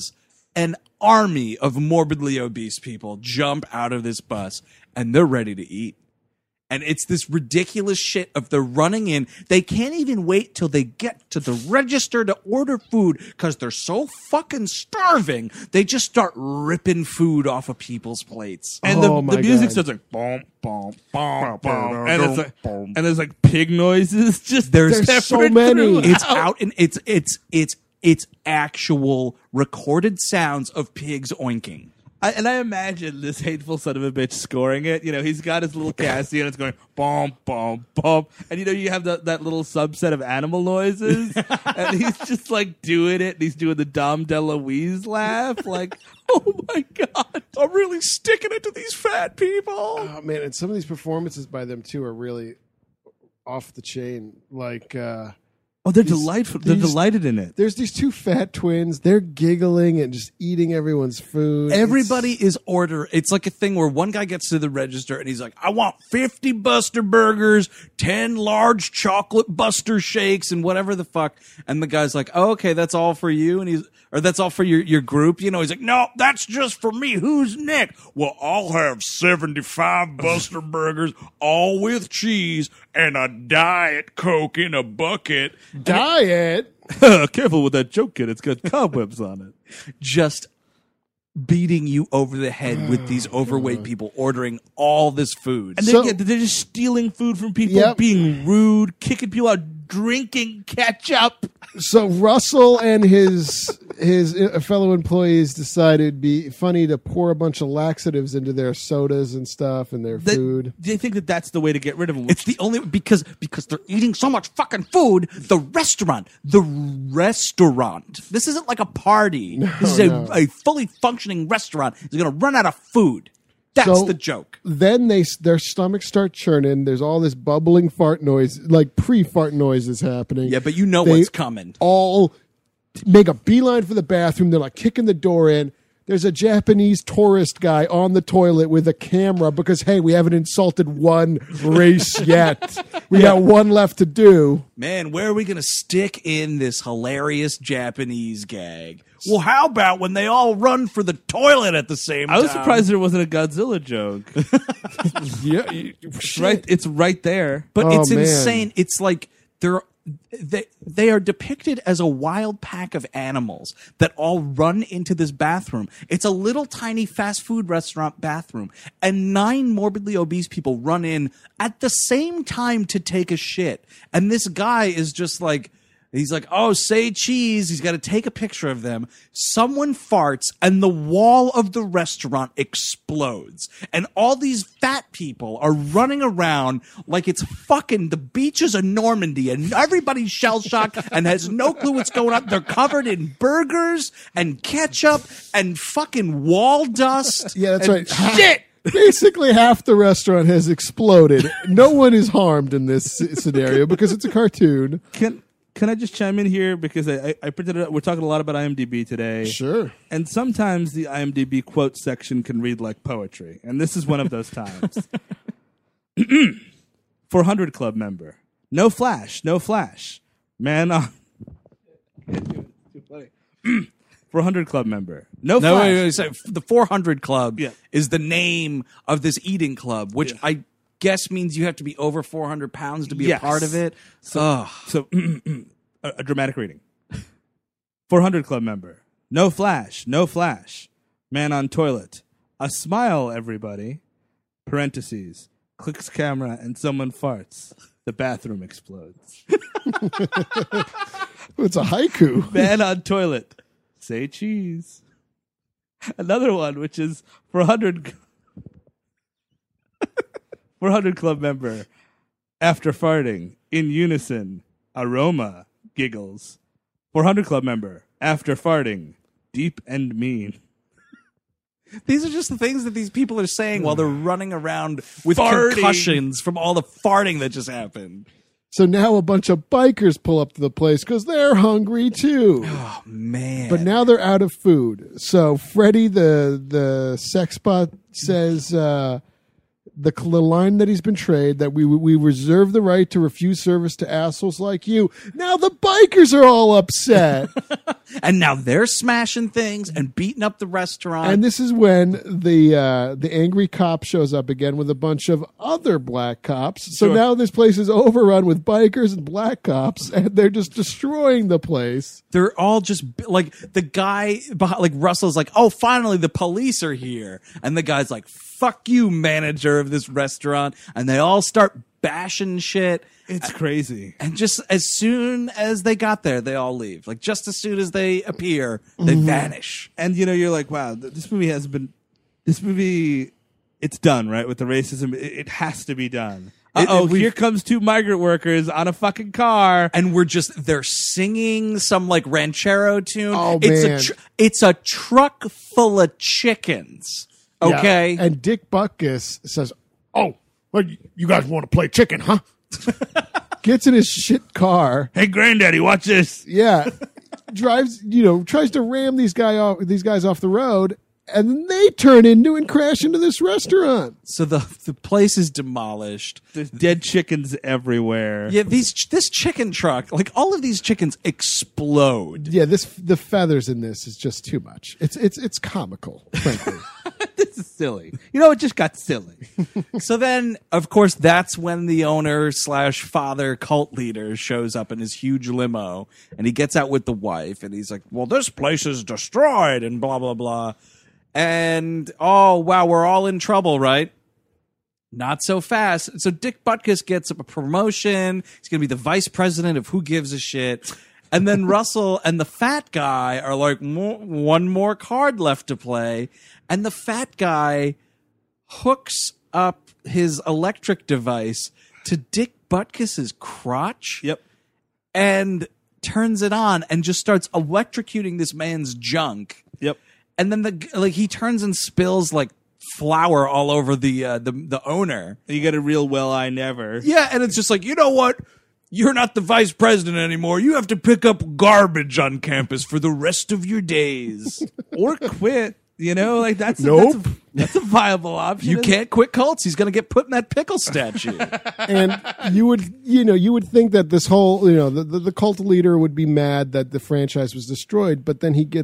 an army of morbidly obese people jump out of this bus and they're ready to eat. And it's this ridiculous shit of they're running in. They can't even wait till they get to the register to order food because they're so fucking starving. They just start ripping food off of people's plates. And the music starts like boom, boom, boom, boom, and it's like, and there's like pig noises. Just There's so many. It's out and it's actual recorded sounds of pigs oinking. And I imagine this hateful son of a bitch scoring it. You know, he's got his little Casio and it's going boom, boom, boom. And, you know, you have that little subset of animal noises. And he's just, like, doing it. And he's doing the Dom DeLuise laugh. Like, oh, my God. I'm really sticking it to these fat people. Oh, man. And some of these performances by them, too, are really off the chain. Like, they're delightful. They're delighted in it. There's these two fat twins. They're giggling and just eating everyone's food. Everybody is It's like a thing where one guy gets to the register and he's like, I want 50 Buster Burgers, 10 large chocolate Buster Shakes, and whatever the fuck. And the guy's like, oh, okay, that's all for you. And that's all for your group. You know, he's like, no, that's just for me. Who's Nick? Well, I'll have 75 Buster Burgers, all with cheese, and a Diet Coke in a bucket. Diet? Careful with that joke, kid. It's got cobwebs on it. Just beating you over the head with these overweight people ordering all this food. And they're just stealing food from people, being rude, kicking people out, drinking ketchup. So Russell and his fellow employees decided it'd be funny to pour a bunch of laxatives into their sodas and stuff and their food. Do you think that that's the way to get rid of them? It's the only because they're eating so much fucking food. The restaurant. This isn't like a party. This is a fully functioning restaurant. Is going to run out of food. That's the joke. Then their stomachs start churning. There's all this bubbling fart noise, like pre-fart noises happening. Yeah, but you know what's coming. All make a beeline for the bathroom. They're like kicking the door in. There's a Japanese tourist guy on the toilet with a camera because, hey, we haven't insulted one race yet. We got one left to do. Man, where are we going to stick in this hilarious Japanese gag? Well, how about when they all run for the toilet at the same time? I was surprised there wasn't a Godzilla joke. It's right there. But it's insane. It's like they are depicted as a wild pack of animals that all run into this bathroom. It's a little tiny fast food restaurant bathroom, and 9 morbidly obese people run in at the same time to take a shit. And this guy is just like, he's like, oh, say cheese. He's got to take a picture of them. Someone farts and the wall of the restaurant explodes. And all these fat people are running around like it's fucking the beaches of Normandy and everybody's shell-shocked and has no clue what's going on. They're covered in burgers and ketchup and fucking wall dust. Yeah, that's right. Shit! Basically, half the restaurant has exploded. No one is harmed in this scenario because it's a cartoon. Can I just chime in here? Because I printed it out. We're talking a lot about IMDb today. Sure. And sometimes the IMDb quote section can read like poetry. And this is one of those times. 400 Club member. No flash. No flash. Man on... Too funny. 400 Club member. No flash. Wait, so the 400 Club is the name of this eating club, which I guess means you have to be over 400 pounds to be a part of it. So a dramatic reading. 400 Club member. No flash. No flash. Man on toilet. A smile, everybody. Parentheses. Clicks camera and someone farts. The bathroom explodes. It's a haiku. Man on toilet. Say cheese. Another one, which is 400 Club member. After farting. In unison. Aroma. Giggles. 400 Club member. After farting. Deep and mean. These are just the things that these people are saying while they're running around with concussions from all the farting that just happened. So now a bunch of bikers pull up to the place because they're hungry too. Oh, man. But now they're out of food. So Freddie, the sex bot, says, the line that he's been betrayed, that we reserve the right to refuse service to assholes like you. Now the bikers are all upset. And now they're smashing things and beating up the restaurant. And this is when the angry cop shows up again with a bunch of other black cops. So now this place is overrun with bikers and black cops, and they're just destroying the place. They're all just like the guy behind, like Russell's like, oh, finally the police are here. And the guy's like, fuck you, manager of this restaurant. And they all start bashing shit. It's crazy. And just as soon as they got there, they all leave. Like just as soon as they appear, they vanish. And you're like, wow, this movie it's done, right? With the racism, it has to be done. Here comes 2 migrant workers on a fucking car. And they're singing some like ranchero tune. Oh, man. It's a truck full of chickens. Okay. Yeah. And Dick Butkus says, oh, well, you guys want to play chicken, huh? Gets in his shit car. Hey, Granddaddy, watch this. Yeah. Drives, tries to ram these guys off the road. And then they turn into and crash into this restaurant. So the place is demolished. There's dead chickens everywhere. Yeah, this chicken truck, like all of these chickens explode. Yeah, the feathers in this is just too much. It's comical, frankly. This is silly. It just got silly. So then, of course, that's when the owner/father cult leader shows up in his huge limo, and he gets out with the wife, and he's like, well, this place is destroyed, and blah, blah, blah. And, oh, wow, we're all in trouble, right? Not so fast. So Dick Butkus gets a promotion. He's going to be the vice president of Who Gives a Shit. And then Russell and the fat guy are like, one more card left to play. And the fat guy hooks up his electric device to Dick Butkus's crotch. Yep. And turns it on and just starts electrocuting this man's junk. Yep. And then he turns and spills like flour all over the owner. You get a real well I never. Yeah, and it's just like, you know what? You're not the vice president anymore. You have to pick up garbage on campus for the rest of your days. Or quit. That's nope. That's a viable option. You can't quit cults. He's going to get put in that pickle statue. And you would think that this whole, the cult leader would be mad that the franchise was destroyed, but then he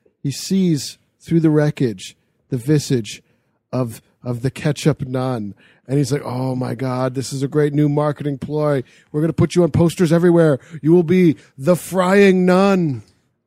sees through the wreckage the visage of the ketchup nun. And he's like, oh, my God, this is a great new marketing ploy. We're going to put you on posters everywhere. You will be the frying nun.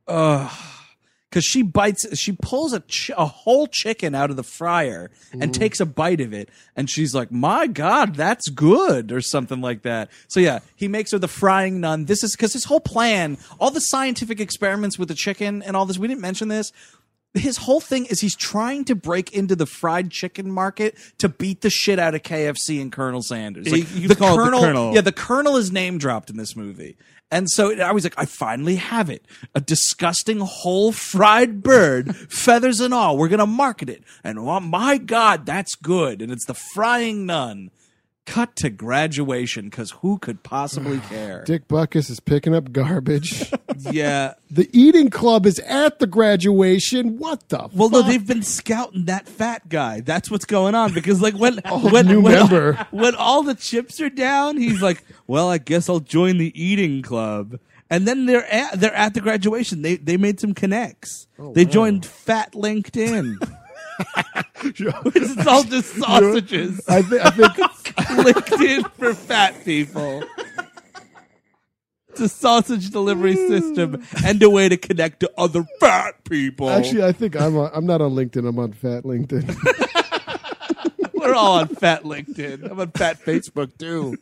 Because she pulls a whole chicken out of the fryer and takes a bite of it. And she's like, my God, that's good, or something like that. So, yeah, he makes her the frying nun. This is because his whole plan, all the scientific experiments with the chicken and all this, we didn't mention this. His whole thing is he's trying to break into the fried chicken market to beat the shit out of KFC and Colonel Sanders. Like, the Colonel. Yeah, the Colonel is name dropped in this movie. And so I was like, I finally have it. A disgusting whole fried bird, feathers and all. We're going to market it. And oh my God, that's good. And it's the frying nun. Cut to graduation, because who could possibly care? Dick Butkus is picking up garbage. Yeah. The eating club is at the graduation. What the fuck? Well, no, they've been scouting that fat guy. That's what's going on. Because when all the chips are down, he's like, well, I guess I'll join the eating club. And then they're at the graduation. They made some connects. They joined Fat LinkedIn. It's all just sausages. I think LinkedIn for fat people. It's a sausage delivery system and a way to connect to other fat people. Actually, I think I'm not on LinkedIn. I'm on Fat LinkedIn. We're all on Fat LinkedIn. I'm on Fat Facebook too.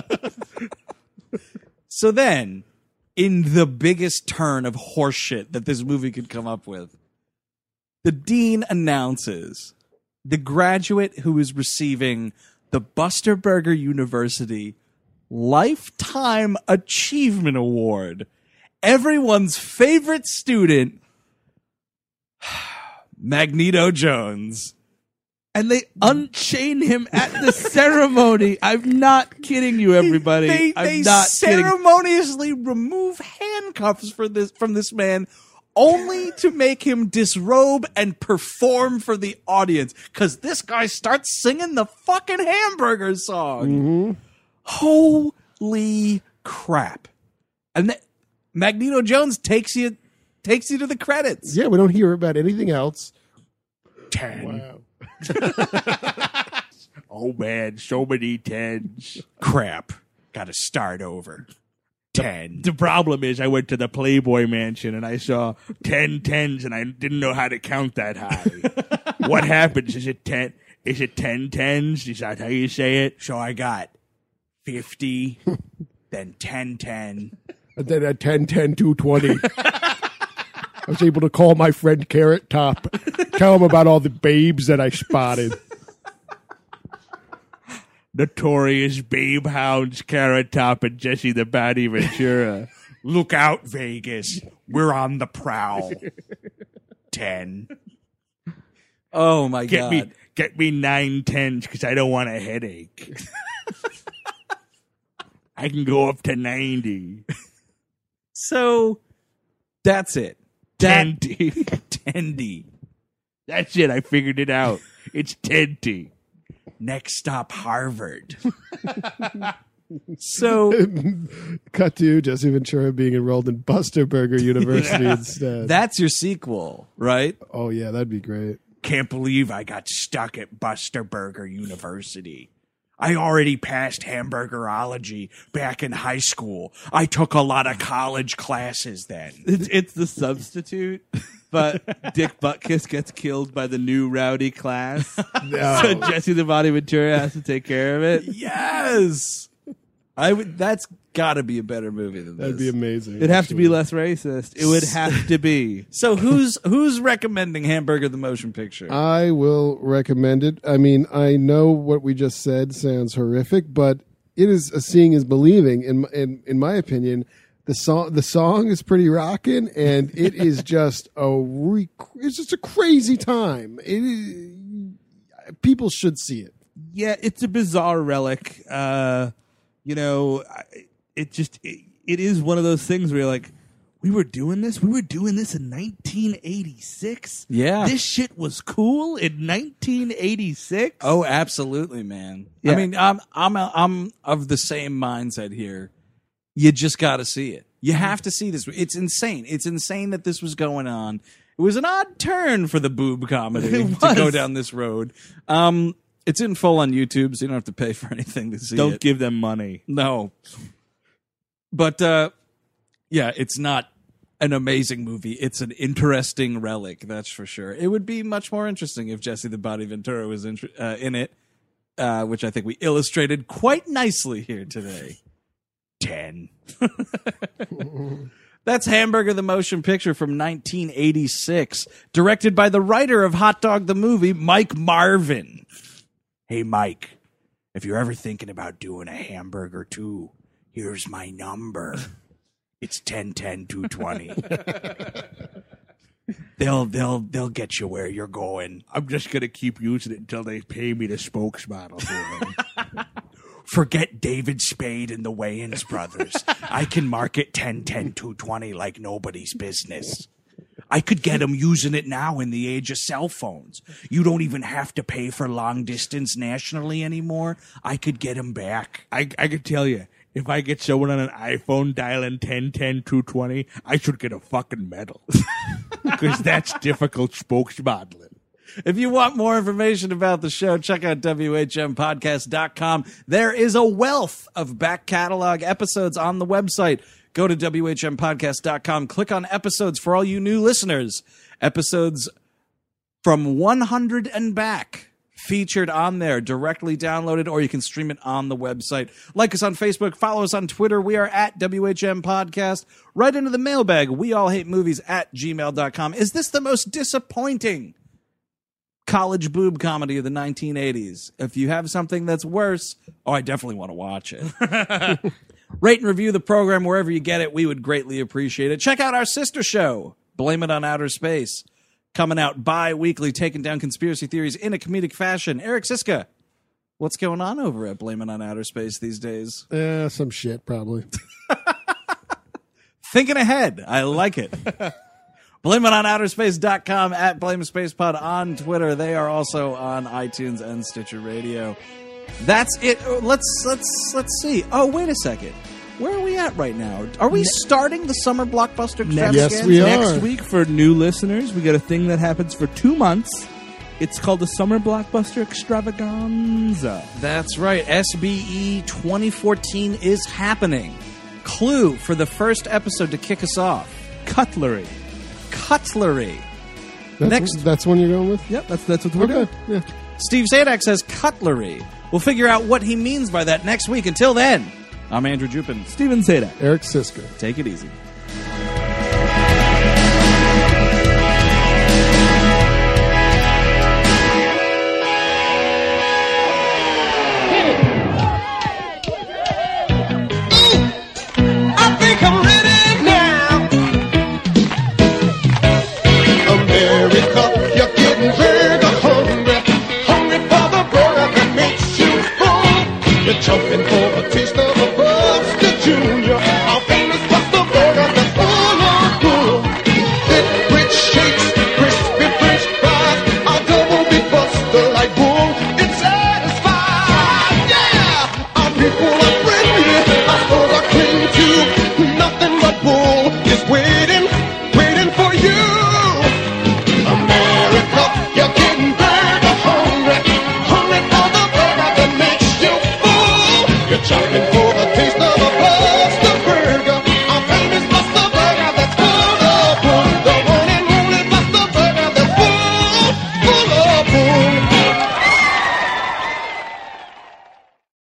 So then, in the biggest turn of horseshit that this movie could come up with, the dean announces the graduate who is receiving the Buster Burger University Lifetime Achievement Award. Everyone's favorite student, Magneto Jones. And they unchain him at the ceremony. I'm not kidding you, everybody. They ceremoniously remove handcuffs from this man only to make him disrobe and perform for the audience because this guy starts singing the fucking hamburger song. Holy crap. And Magneto Jones takes you to the credits. Yeah, we don't hear about anything else. 10. Wow. Oh, man, so many 10s. Crap. Got to start over. 10. The problem is I went to the Playboy Mansion and I saw 10 10s and I didn't know how to count that high. What happens? Is it 10? Is it 10 10s? Is that how you say it? So I got 50, then 10 10. And then at 10 10 220. I was able to call my friend Carrot Top, tell him about all the babes that I spotted. Notorious babe hounds, Carrot Top and Jesse the Body Ventura. Look out, Vegas. We're on the prowl. 10. Oh, my God. Get me 9 10s because I don't want a headache. I can go up to 90. So, that's it. 10D. 10D. That's it. I figured it out. It's 10D. Next stop, Harvard. So, cut to Jesse Ventura being enrolled in Buster Burger University instead. That's your sequel, right? Oh, yeah, that'd be great. Can't believe I got stuck at Buster Burger University. I already passed hamburgerology back in high school. I took a lot of college classes then. It's The Substitute, but Dick Butkus gets killed by the new rowdy class. No. So Jesse the Body Ventura has to take care of it. Yes. That's got to be a better movie than That'd this. be amazing. It'd have to be less racist. It would have to be. So who's recommending Hamburger the Motion Picture? I will recommend it. I mean, I know what we just said sounds horrific, but it is seeing is believing. In my opinion, the song is pretty rocking, and it is just it's just a crazy time. People should see it. Yeah, it's a bizarre relic. It is one of those things where you're like, we were doing this in 1986. Yeah. This shit was cool in 1986. Oh, absolutely, man. Yeah. I mean, I'm of the same mindset here. You just got to see it. You have to see this. It's insane. It's insane that this was going on. It was an odd turn for the boob comedy to go down this road. It's in full on YouTube, so you don't have to pay for anything to see it. Don't give them money. No. But, yeah, it's not an amazing movie. It's an interesting relic, that's for sure. It would be much more interesting if Jesse the Body Ventura was in it, which I think we illustrated quite nicely here today. 10. That's Hamburger the Motion Picture from 1986, directed by the writer of Hot Dog the Movie, Mike Marvin. Hey, Mike, if you're ever thinking about doing a hamburger too, here's my number. It's 10-10-220. They'll get you where you're going. I'm just going to keep using it until they pay me the spokesmodel for them. Forget David Spade and the Wayans brothers. I can market 10-10-220 like nobody's business. I could get them using it now in the age of cell phones. You don't even have to pay for long distance nationally anymore. I could get them back. I could tell you, if I get someone on an iPhone dialing 10-10-220, I should get a fucking medal. Because that's difficult spokesmodeling. If you want more information about the show, check out WHMPodcast.com. There is a wealth of back catalog episodes on the website. Go to WHMPodcast.com. Click on episodes for all you new listeners. Episodes from 100 and back featured on there, directly downloaded, or you can stream it on the website. Like us on Facebook. Follow us on Twitter. We are at WHM Podcast. Right into the mailbag. weallhatemovies@gmail.com. Is this the most disappointing college boob comedy of the 1980s? If you have something that's worse, I definitely want to watch it. Rate and review the program wherever you get it. We would greatly appreciate it. Check out our sister show, Blame It on Outer Space, coming out bi-weekly, taking down conspiracy theories in a comedic fashion. Eric Siska, what's going on over at Blame It on Outer Space these days? Some shit, probably. Thinking ahead. I like it. BlameItOnOuterSpace.com, at BlameSpacePod on Twitter. They are also on iTunes and Stitcher Radio. That's it. Let's see. Oh, wait a second. Where are we at right now? Are we starting the summer blockbuster extravaganza? Yes, we are. Next week, for new listeners, we got a thing that happens for 2 months. It's called the Summer Blockbuster Extravaganza. That's right. SBE 2014 is happening. Clue for the first episode to kick us off. Cutlery. That's one you're going with? Yep, that's what we're doing. Yeah. Steve Zadak says cutlery. We'll figure out what he means by that next week. Until then, I'm Andrew Jupin. Steven Zadak. Eric Siska. Take it easy.